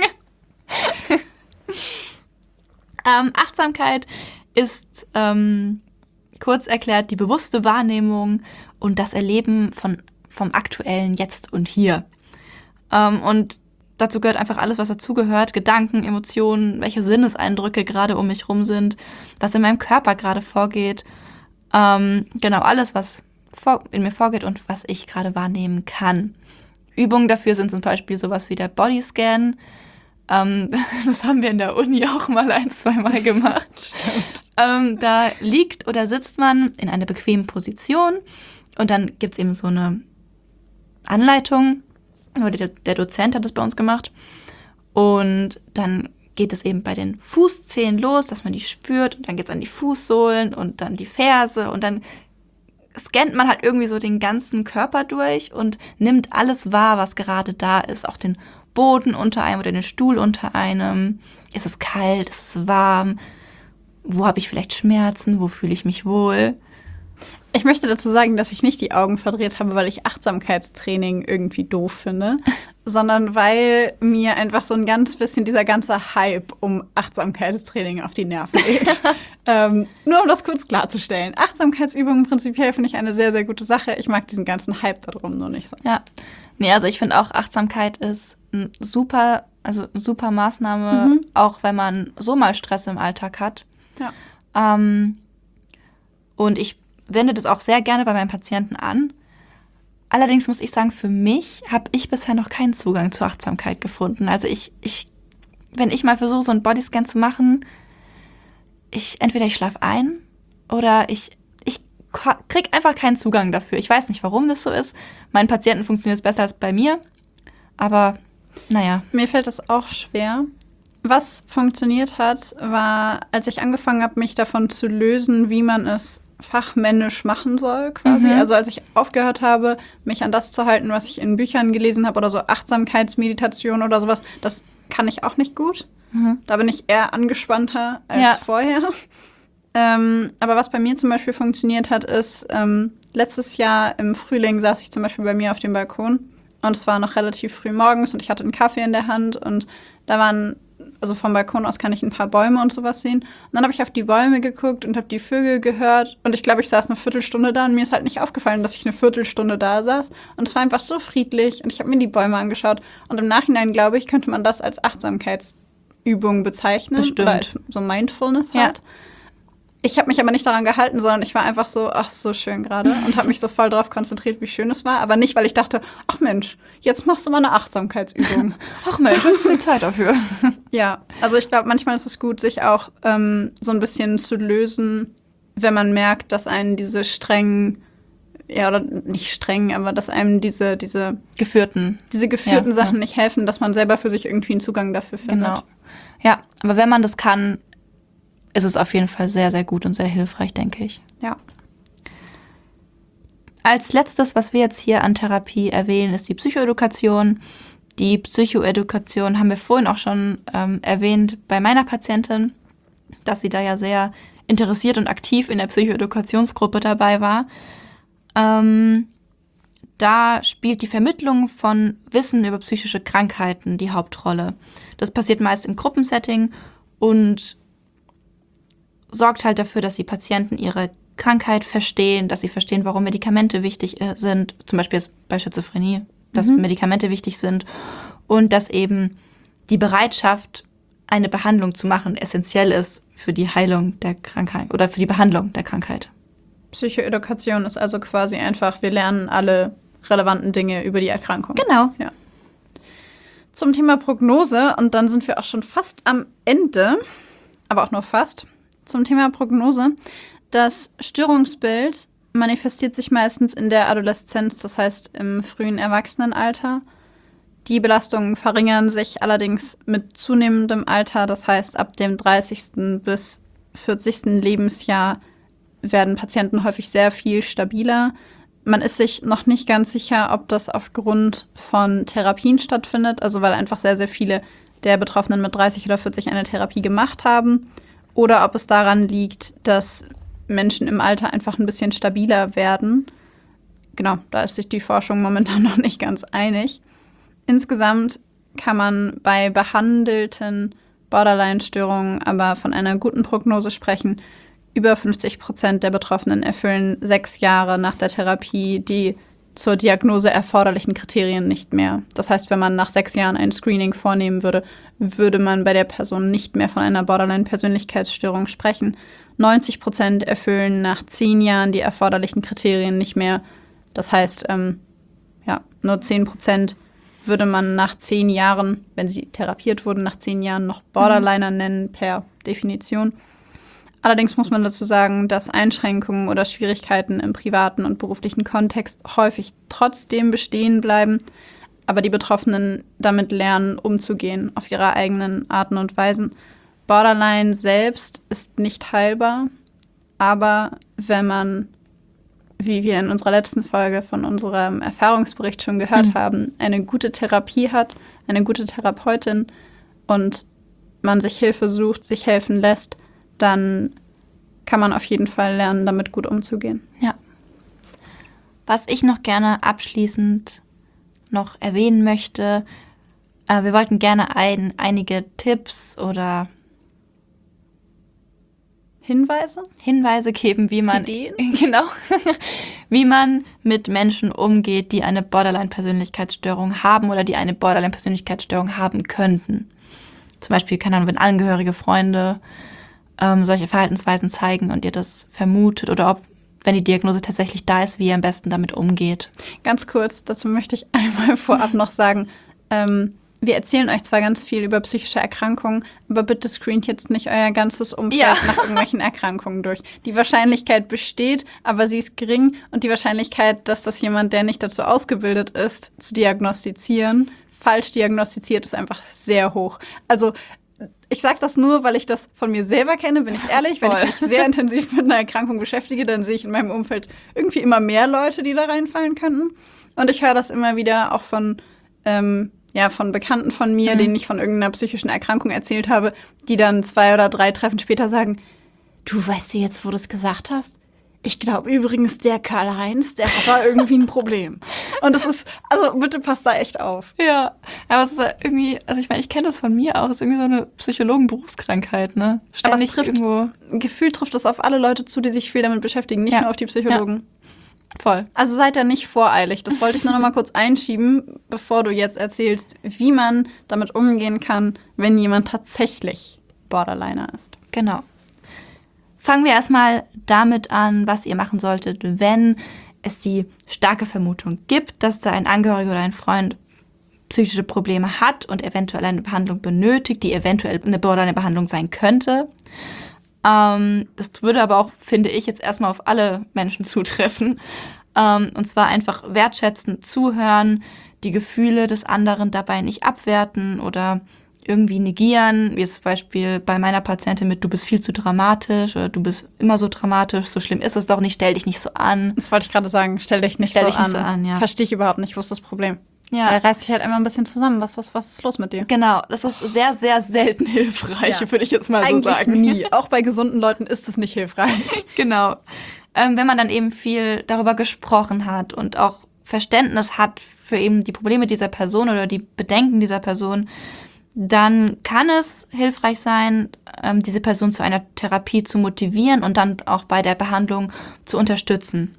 Speaker 2: Achtsamkeit ist kurz erklärt die bewusste Wahrnehmung und das Erleben vom aktuellen Jetzt und Hier. Und dazu gehört einfach alles, was dazugehört. Gedanken, Emotionen, welche Sinneseindrücke gerade um mich rum sind, was in meinem Körper gerade vorgeht. Genau, alles, was in mir vorgeht und was ich gerade wahrnehmen kann. Übungen dafür sind zum Beispiel sowas wie der Bodyscan. Das haben wir in der Uni auch mal 1-2 Mal gemacht. Stimmt. Da liegt oder sitzt man in einer bequemen Position und dann gibt es eben so eine Anleitung. Der Dozent hat das bei uns gemacht. Und dann geht es eben bei den Fußzehen los, dass man die spürt. Und dann geht es an die Fußsohlen und dann die Ferse. Und dann scannt man halt irgendwie so den ganzen Körper durch und nimmt alles wahr, was gerade da ist. Auch den Boden unter einem oder den Stuhl unter einem. Ist es kalt? Ist es warm? Wo habe ich vielleicht Schmerzen? Wo fühle ich mich wohl?
Speaker 1: Ich möchte dazu sagen, dass ich nicht die Augen verdreht habe, weil ich Achtsamkeitstraining irgendwie doof finde, sondern weil mir einfach so ein ganz bisschen dieser ganze Hype um Achtsamkeitstraining auf die Nerven geht. Nur um das kurz klarzustellen. Achtsamkeitsübungen prinzipiell finde ich eine sehr, sehr gute Sache. Ich mag diesen ganzen Hype darum nur nicht so.
Speaker 2: Ja, nee, also ich finde auch, Achtsamkeit ist eine super Maßnahme, auch wenn man so mal Stress im Alltag hat.
Speaker 1: Ja.
Speaker 2: Und ich wende das auch sehr gerne bei meinen Patienten an. Allerdings muss ich sagen, für mich habe ich bisher noch keinen Zugang zur Achtsamkeit gefunden. Also wenn ich mal versuche, so einen Bodyscan zu machen, entweder ich schlafe ein oder ich kriege einfach keinen Zugang dafür. Ich weiß nicht, warum das so ist. Meinen Patienten funktioniert es besser als bei mir. Aber naja.
Speaker 1: Mir fällt das auch schwer. Was funktioniert hat, war, als ich angefangen habe, mich davon zu lösen, wie man es fachmännisch machen soll, quasi. Also als ich aufgehört habe, mich an das zu halten, was ich in Büchern gelesen habe oder so Achtsamkeitsmeditation oder sowas, das kann ich auch nicht gut. Da bin ich eher angespannter als vorher. Aber was bei mir zum Beispiel funktioniert hat, ist, letztes Jahr im Frühling saß ich zum Beispiel bei mir auf dem Balkon und es war noch relativ früh morgens und ich hatte einen Kaffee in der Hand und da waren, also vom Balkon aus kann ich ein paar Bäume und sowas sehen. Und dann habe ich auf die Bäume geguckt und habe die Vögel gehört. Und ich glaube, ich saß eine Viertelstunde da und mir ist halt nicht aufgefallen, dass ich eine Viertelstunde da saß. Und es war einfach so friedlich und ich habe mir die Bäume angeschaut. Und im Nachhinein, glaube ich, könnte man das als Achtsamkeitsübung bezeichnen.
Speaker 2: Bestimmt.
Speaker 1: Oder als so Mindfulness halt. Ich habe mich aber nicht daran gehalten, sondern ich war einfach so, ach, so schön gerade. Und habe mich so voll darauf konzentriert, wie schön es war. Aber nicht, weil ich dachte, ach Mensch, jetzt machst du mal eine Achtsamkeitsübung.
Speaker 2: Ach Mensch, hast du die Zeit dafür?
Speaker 1: Ja, also ich glaube, manchmal ist es gut, sich auch so ein bisschen zu lösen, wenn man merkt, dass einen diese strengen, ja, oder nicht streng, aber dass einem diese
Speaker 2: geführten
Speaker 1: Sachen nicht helfen, dass man selber für sich irgendwie einen Zugang dafür findet.
Speaker 2: Genau. Ja, aber wenn man das kann, ist es auf jeden Fall sehr, sehr gut und sehr hilfreich, denke ich.
Speaker 1: Ja.
Speaker 2: Als letztes, was wir jetzt hier an Therapie erwähnen, ist die Psychoedukation. Die Psychoedukation haben wir vorhin auch schon erwähnt bei meiner Patientin, dass sie da ja sehr interessiert und aktiv in der Psychoedukationsgruppe dabei war. Da spielt die Vermittlung von Wissen über psychische Krankheiten die Hauptrolle. Das passiert meist im Gruppensetting und sorgt halt dafür, dass die Patienten ihre Krankheit verstehen, dass sie verstehen, warum Medikamente wichtig sind, zum Beispiel jetzt bei Schizophrenie, dass Medikamente wichtig sind und dass eben die Bereitschaft, eine Behandlung zu machen, essentiell ist für die Heilung der Krankheit oder für die Behandlung der Krankheit.
Speaker 1: Psychoedukation ist also quasi einfach, wir lernen alle relevanten Dinge über die Erkrankung.
Speaker 2: Genau.
Speaker 1: Ja. Zum Thema Prognose, und dann sind wir auch schon fast am Ende, aber auch nur fast. Zum Thema Prognose. Das Störungsbild manifestiert sich meistens in der Adoleszenz, das heißt im frühen Erwachsenenalter. Die Belastungen verringern sich allerdings mit zunehmendem Alter, das heißt ab dem 30. bis 40. Lebensjahr werden Patienten häufig sehr viel stabiler. Man ist sich noch nicht ganz sicher, ob das aufgrund von Therapien stattfindet, also weil einfach sehr, sehr viele der Betroffenen mit 30 oder 40 eine Therapie gemacht haben. Oder ob es daran liegt, dass Menschen im Alter einfach ein bisschen stabiler werden. Genau, da ist sich die Forschung momentan noch nicht ganz einig. Insgesamt kann man bei behandelten Borderline-Störungen aber von einer guten Prognose sprechen. Über 50% der Betroffenen erfüllen 6 Jahre nach der Therapie die zur Diagnose erforderlichen Kriterien nicht mehr. Das heißt, wenn man nach 6 Jahren ein Screening vornehmen würde, würde man bei der Person nicht mehr von einer Borderline-Persönlichkeitsstörung sprechen. 90% erfüllen nach 10 Jahren die erforderlichen Kriterien nicht mehr. Das heißt, nur 10% würde man nach 10 Jahren, wenn sie therapiert wurden, nach 10 Jahren noch Borderliner nennen per Definition. Allerdings muss man dazu sagen, dass Einschränkungen oder Schwierigkeiten im privaten und beruflichen Kontext häufig trotzdem bestehen bleiben, aber die Betroffenen damit lernen, umzugehen auf ihre eigenen Arten und Weisen. Borderline selbst ist nicht heilbar, aber wenn man wie wir in unserer letzten Folge von unserem Erfahrungsbericht schon gehört haben, eine gute Therapie hat, eine gute Therapeutin und man sich Hilfe sucht, sich helfen lässt, dann kann man auf jeden Fall lernen, damit gut umzugehen.
Speaker 2: Ja. Was ich noch gerne abschließend noch erwähnen möchte, wir wollten gerne einige Tipps oder Hinweise geben, wie man
Speaker 1: Ideen?
Speaker 2: Genau, wie man mit Menschen umgeht, die eine Borderline-Persönlichkeitsstörung haben oder die eine Borderline-Persönlichkeitsstörung haben könnten. Zum Beispiel, keine Ahnung, wenn Angehörige, Freunde solche Verhaltensweisen zeigen und ihr das vermutet oder ob, wenn die Diagnose tatsächlich da ist, wie ihr am besten damit umgeht.
Speaker 1: Ganz kurz, dazu möchte ich einmal vorab noch sagen, wir erzählen euch zwar ganz viel über psychische Erkrankungen, aber bitte screent jetzt nicht euer ganzes Umfeld nach irgendwelchen Erkrankungen durch. Die Wahrscheinlichkeit besteht, aber sie ist gering und die Wahrscheinlichkeit, dass das jemand, der nicht dazu ausgebildet ist, zu diagnostizieren, falsch diagnostiziert, ist einfach sehr hoch. Also ich sage das nur, weil ich das von mir selber kenne, bin ich ehrlich. Wenn ich mich sehr intensiv mit einer Erkrankung beschäftige, dann sehe ich in meinem Umfeld irgendwie immer mehr Leute, die da reinfallen könnten. Und ich höre das immer wieder auch von von Bekannten von mir, denen ich von irgendeiner psychischen Erkrankung erzählt habe, die dann 2 oder 3 Treffen später sagen, du, weißt du jetzt, wo du es gesagt hast? Ich glaube übrigens, der Karl-Heinz, der hat da irgendwie ein Problem. Und das ist, also bitte passt da echt auf.
Speaker 2: Ja, aber es ist irgendwie, also ich meine, ich kenne das von mir auch, es ist irgendwie so eine Psychologen-Berufskrankheit, ne?
Speaker 1: Ständig aber Gefühl trifft es auf alle Leute zu, die sich viel damit beschäftigen, nicht nur auf die Psychologen.
Speaker 2: Ja. Voll.
Speaker 1: Also seid da nicht voreilig. Das wollte ich nur noch mal kurz einschieben, bevor du jetzt erzählst, wie man damit umgehen kann, wenn jemand tatsächlich Borderliner ist.
Speaker 2: Genau. Fangen wir erstmal damit an, was ihr machen solltet, wenn es die starke Vermutung gibt, dass da ein Angehöriger oder ein Freund psychische Probleme hat und eventuell eine Behandlung benötigt, die eventuell eine Borderline-Behandlung sein könnte. Das würde aber auch, finde ich, jetzt erstmal auf alle Menschen zutreffen. Und zwar einfach wertschätzend zuhören, die Gefühle des anderen dabei nicht abwerten oder irgendwie negieren, wie es zum Beispiel bei meiner Patientin mit, du bist viel zu dramatisch oder du bist immer so dramatisch, so schlimm ist es doch nicht, stell dich nicht so an.
Speaker 1: Das wollte ich gerade sagen, stell dich nicht so an. Ja. Verstehe ich überhaupt nicht, wo ist das Problem? Ja. Reiß dich halt einmal ein bisschen zusammen. Was ist los mit dir?
Speaker 2: Genau, das ist sehr, sehr selten hilfreich, würde ich jetzt mal so sagen.
Speaker 1: Eigentlich nie. Auch bei gesunden Leuten ist es nicht hilfreich.
Speaker 2: Genau. Wenn man dann eben viel darüber gesprochen hat und auch Verständnis hat für eben die Probleme dieser Person oder die Bedenken dieser Person, dann kann es hilfreich sein, diese Person zu einer Therapie zu motivieren und dann auch bei der Behandlung zu unterstützen.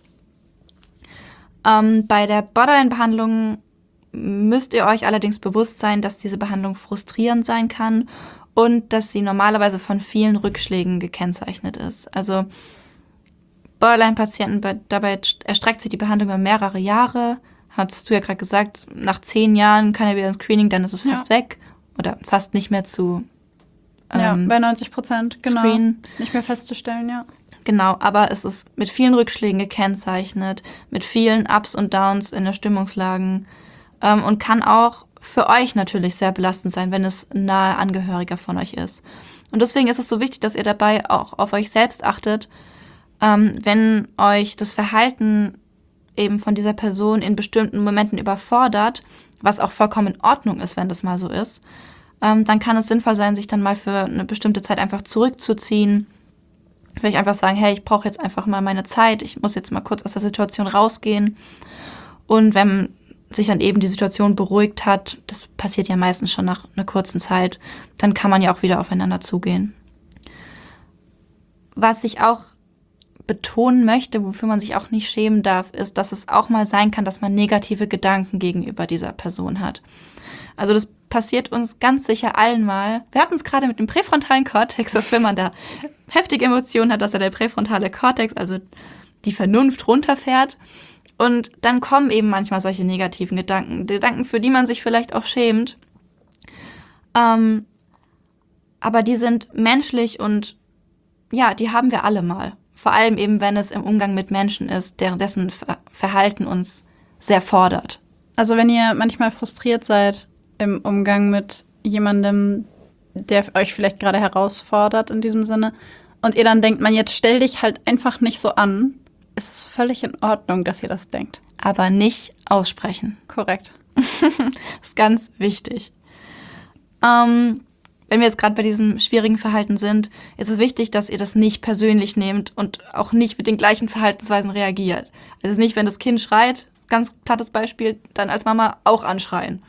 Speaker 2: Bei der Borderline-Behandlung müsst ihr euch allerdings bewusst sein, dass diese Behandlung frustrierend sein kann und dass sie normalerweise von vielen Rückschlägen gekennzeichnet ist. Also Borderline-Patienten, dabei erstreckt sich die Behandlung über mehrere Jahre. Hast du ja gerade gesagt, nach 10 Jahren kann er wieder ins Screening, dann ist es fast weg oder fast nicht mehr zu
Speaker 1: bei 90%, genau.
Speaker 2: Screen.
Speaker 1: Nicht mehr festzustellen, ja.
Speaker 2: Genau, aber es ist mit vielen Rückschlägen gekennzeichnet, mit vielen Ups und Downs in der Stimmungslagen und kann auch für euch natürlich sehr belastend sein, wenn es ein nahe Angehöriger von euch ist. Und deswegen ist es so wichtig, dass ihr dabei auch auf euch selbst achtet, wenn euch das Verhalten eben von dieser Person in bestimmten Momenten überfordert, was auch vollkommen in Ordnung ist, wenn das mal so ist, dann kann es sinnvoll sein, sich dann mal für eine bestimmte Zeit einfach zurückzuziehen. Vielleicht einfach sagen, hey, ich brauche jetzt einfach mal meine Zeit, ich muss jetzt mal kurz aus der Situation rausgehen. Und wenn sich dann eben die Situation beruhigt hat, das passiert ja meistens schon nach einer kurzen Zeit, dann kann man ja auch wieder aufeinander zugehen. Was ich auch betonen möchte, wofür man sich auch nicht schämen darf, ist, dass es auch mal sein kann, dass man negative Gedanken gegenüber dieser Person hat. Also das passiert uns ganz sicher allen mal. Wir hatten es gerade mit dem präfrontalen Kortex, dass wenn man da heftige Emotionen hat, dass der präfrontale Kortex, also die Vernunft, runterfährt. Und dann kommen eben manchmal solche negativen Gedanken, für die man sich vielleicht auch schämt. Aber die sind menschlich und ja, die haben wir alle mal. Vor allem eben, wenn es im Umgang mit Menschen ist, dessen Verhalten uns sehr fordert.
Speaker 1: Also wenn ihr manchmal frustriert seid im Umgang mit jemandem, der euch vielleicht gerade herausfordert in diesem Sinne, und ihr dann denkt, man, jetzt stell dich halt einfach nicht so an. es ist völlig in Ordnung, dass ihr das denkt.
Speaker 2: Aber nicht aussprechen.
Speaker 1: Korrekt.
Speaker 2: Das ist ganz wichtig. Wenn wir jetzt gerade bei diesem schwierigen Verhalten sind, ist es wichtig, dass ihr das nicht persönlich nehmt und auch nicht mit den gleichen Verhaltensweisen reagiert. Also es ist nicht, wenn das Kind schreit, ganz plattes Beispiel, dann als Mama auch anschreien.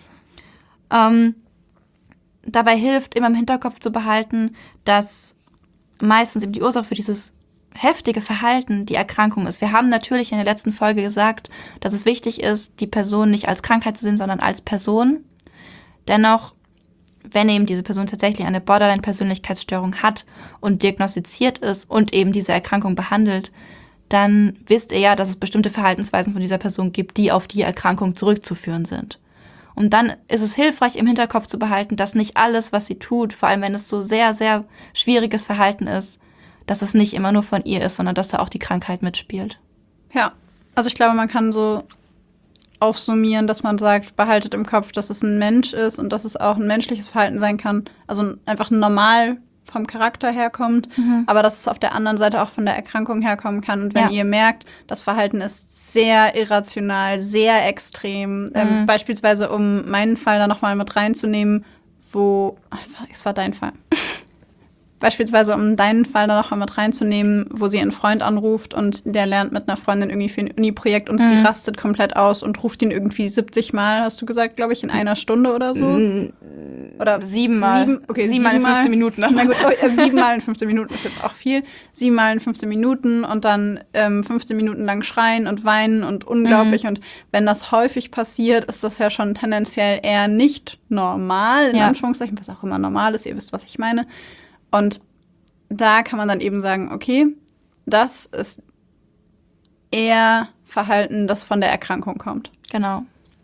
Speaker 2: Dabei hilft, immer im Hinterkopf zu behalten, dass meistens eben die Ursache für dieses heftige Verhalten die Erkrankung ist. Wir haben natürlich in der letzten Folge gesagt, dass es wichtig ist, die Person nicht als Krankheit zu sehen, sondern als Person. Dennoch, wenn eben diese Person tatsächlich eine Borderline-Persönlichkeitsstörung hat und diagnostiziert ist und eben diese Erkrankung behandelt, dann wisst ihr ja, dass es bestimmte Verhaltensweisen von dieser Person gibt, die auf die Erkrankung zurückzuführen sind. Und dann ist es hilfreich, im Hinterkopf zu behalten, dass nicht alles, was sie tut, vor allem wenn es so sehr, sehr schwieriges Verhalten ist, dass es nicht immer nur von ihr ist, sondern dass da auch die Krankheit mitspielt.
Speaker 1: Ja, also ich glaube, man kann so aufsummieren, dass man sagt, behaltet im Kopf, dass es ein Mensch ist und dass es auch ein menschliches Verhalten sein kann. Also einfach normal vom Charakter herkommt, aber dass es auf der anderen Seite auch von der Erkrankung herkommen kann. Und wenn ihr merkt, das Verhalten ist sehr irrational, sehr extrem, beispielsweise um meinen Fall da nochmal mit reinzunehmen, es war dein Fall. Beispielsweise, um deinen Fall da noch mal mit reinzunehmen, wo sie einen Freund anruft und der lernt mit einer Freundin irgendwie für ein Uni-Projekt und sie rastet komplett aus und ruft ihn irgendwie 70 Mal, hast du gesagt, glaube ich, in einer Stunde oder so? Oder
Speaker 2: 7 Mal.
Speaker 1: Sieben Mal
Speaker 2: in 15 Minuten.
Speaker 1: Na gut, 7 Mal in 15 Minuten ist jetzt auch viel. 7 Mal in 15 Minuten und dann 15 Minuten lang schreien und weinen und unglaublich. Und wenn das häufig passiert, ist das ja schon tendenziell eher nicht normal, in Anführungszeichen, was auch immer normal ist, ihr wisst, was ich meine. Und da kann man dann eben sagen, okay, das ist eher Verhalten, das von der Erkrankung kommt.
Speaker 2: Genau.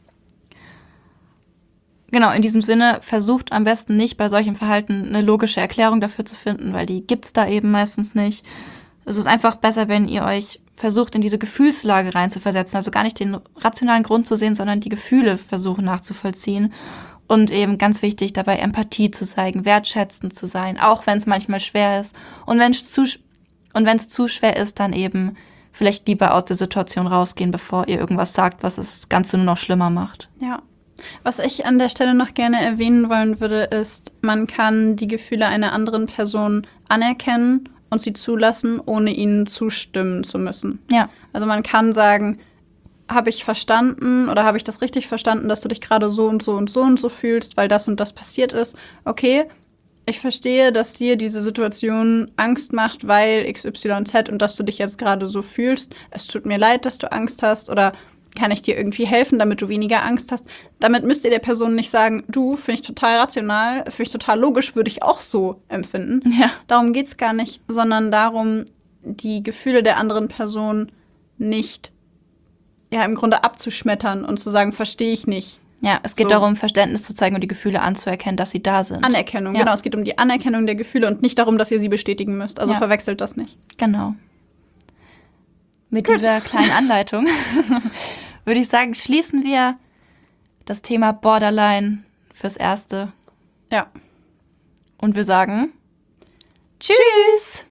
Speaker 2: Genau, in diesem Sinne, versucht am besten nicht bei solchem Verhalten eine logische Erklärung dafür zu finden, weil die gibt's da eben meistens nicht. Es ist einfach besser, wenn ihr euch versucht, in diese Gefühlslage reinzuversetzen. Also gar nicht den rationalen Grund zu sehen, sondern die Gefühle versuchen nachzuvollziehen. Und eben ganz wichtig, dabei Empathie zu zeigen, wertschätzend zu sein, auch wenn es manchmal schwer ist. Und wenn es zu schwer ist, dann eben vielleicht lieber aus der Situation rausgehen, bevor ihr irgendwas sagt, was das Ganze nur noch schlimmer macht.
Speaker 1: Ja. Was ich an der Stelle noch gerne erwähnen wollen würde, ist, man kann die Gefühle einer anderen Person anerkennen und sie zulassen, ohne ihnen zustimmen zu müssen.
Speaker 2: Ja.
Speaker 1: Also man kann sagen, habe ich verstanden oder habe ich das richtig verstanden, dass du dich gerade so und so und so und so fühlst, weil das und das passiert ist. Okay, ich verstehe, dass dir diese Situation Angst macht, weil XYZ und dass du dich jetzt gerade so fühlst. Es tut mir leid, dass du Angst hast oder kann ich dir irgendwie helfen, damit du weniger Angst hast? Damit müsst ihr der Person nicht sagen, du, finde ich total rational, finde ich total logisch, würde ich auch so empfinden.
Speaker 2: Ja.
Speaker 1: Darum geht's gar nicht, sondern darum, die Gefühle der anderen Person nicht im Grunde abzuschmettern und zu sagen, verstehe ich nicht.
Speaker 2: Ja, es geht darum, Verständnis zu zeigen und die Gefühle anzuerkennen, dass sie da sind.
Speaker 1: Anerkennung, genau. Es geht um die Anerkennung der Gefühle und nicht darum, dass ihr sie bestätigen müsst. Also verwechselt das nicht.
Speaker 2: Genau. Mit dieser kleinen Anleitung würde ich sagen, schließen wir das Thema Borderline fürs Erste.
Speaker 1: Ja.
Speaker 2: Und wir sagen Tschüss!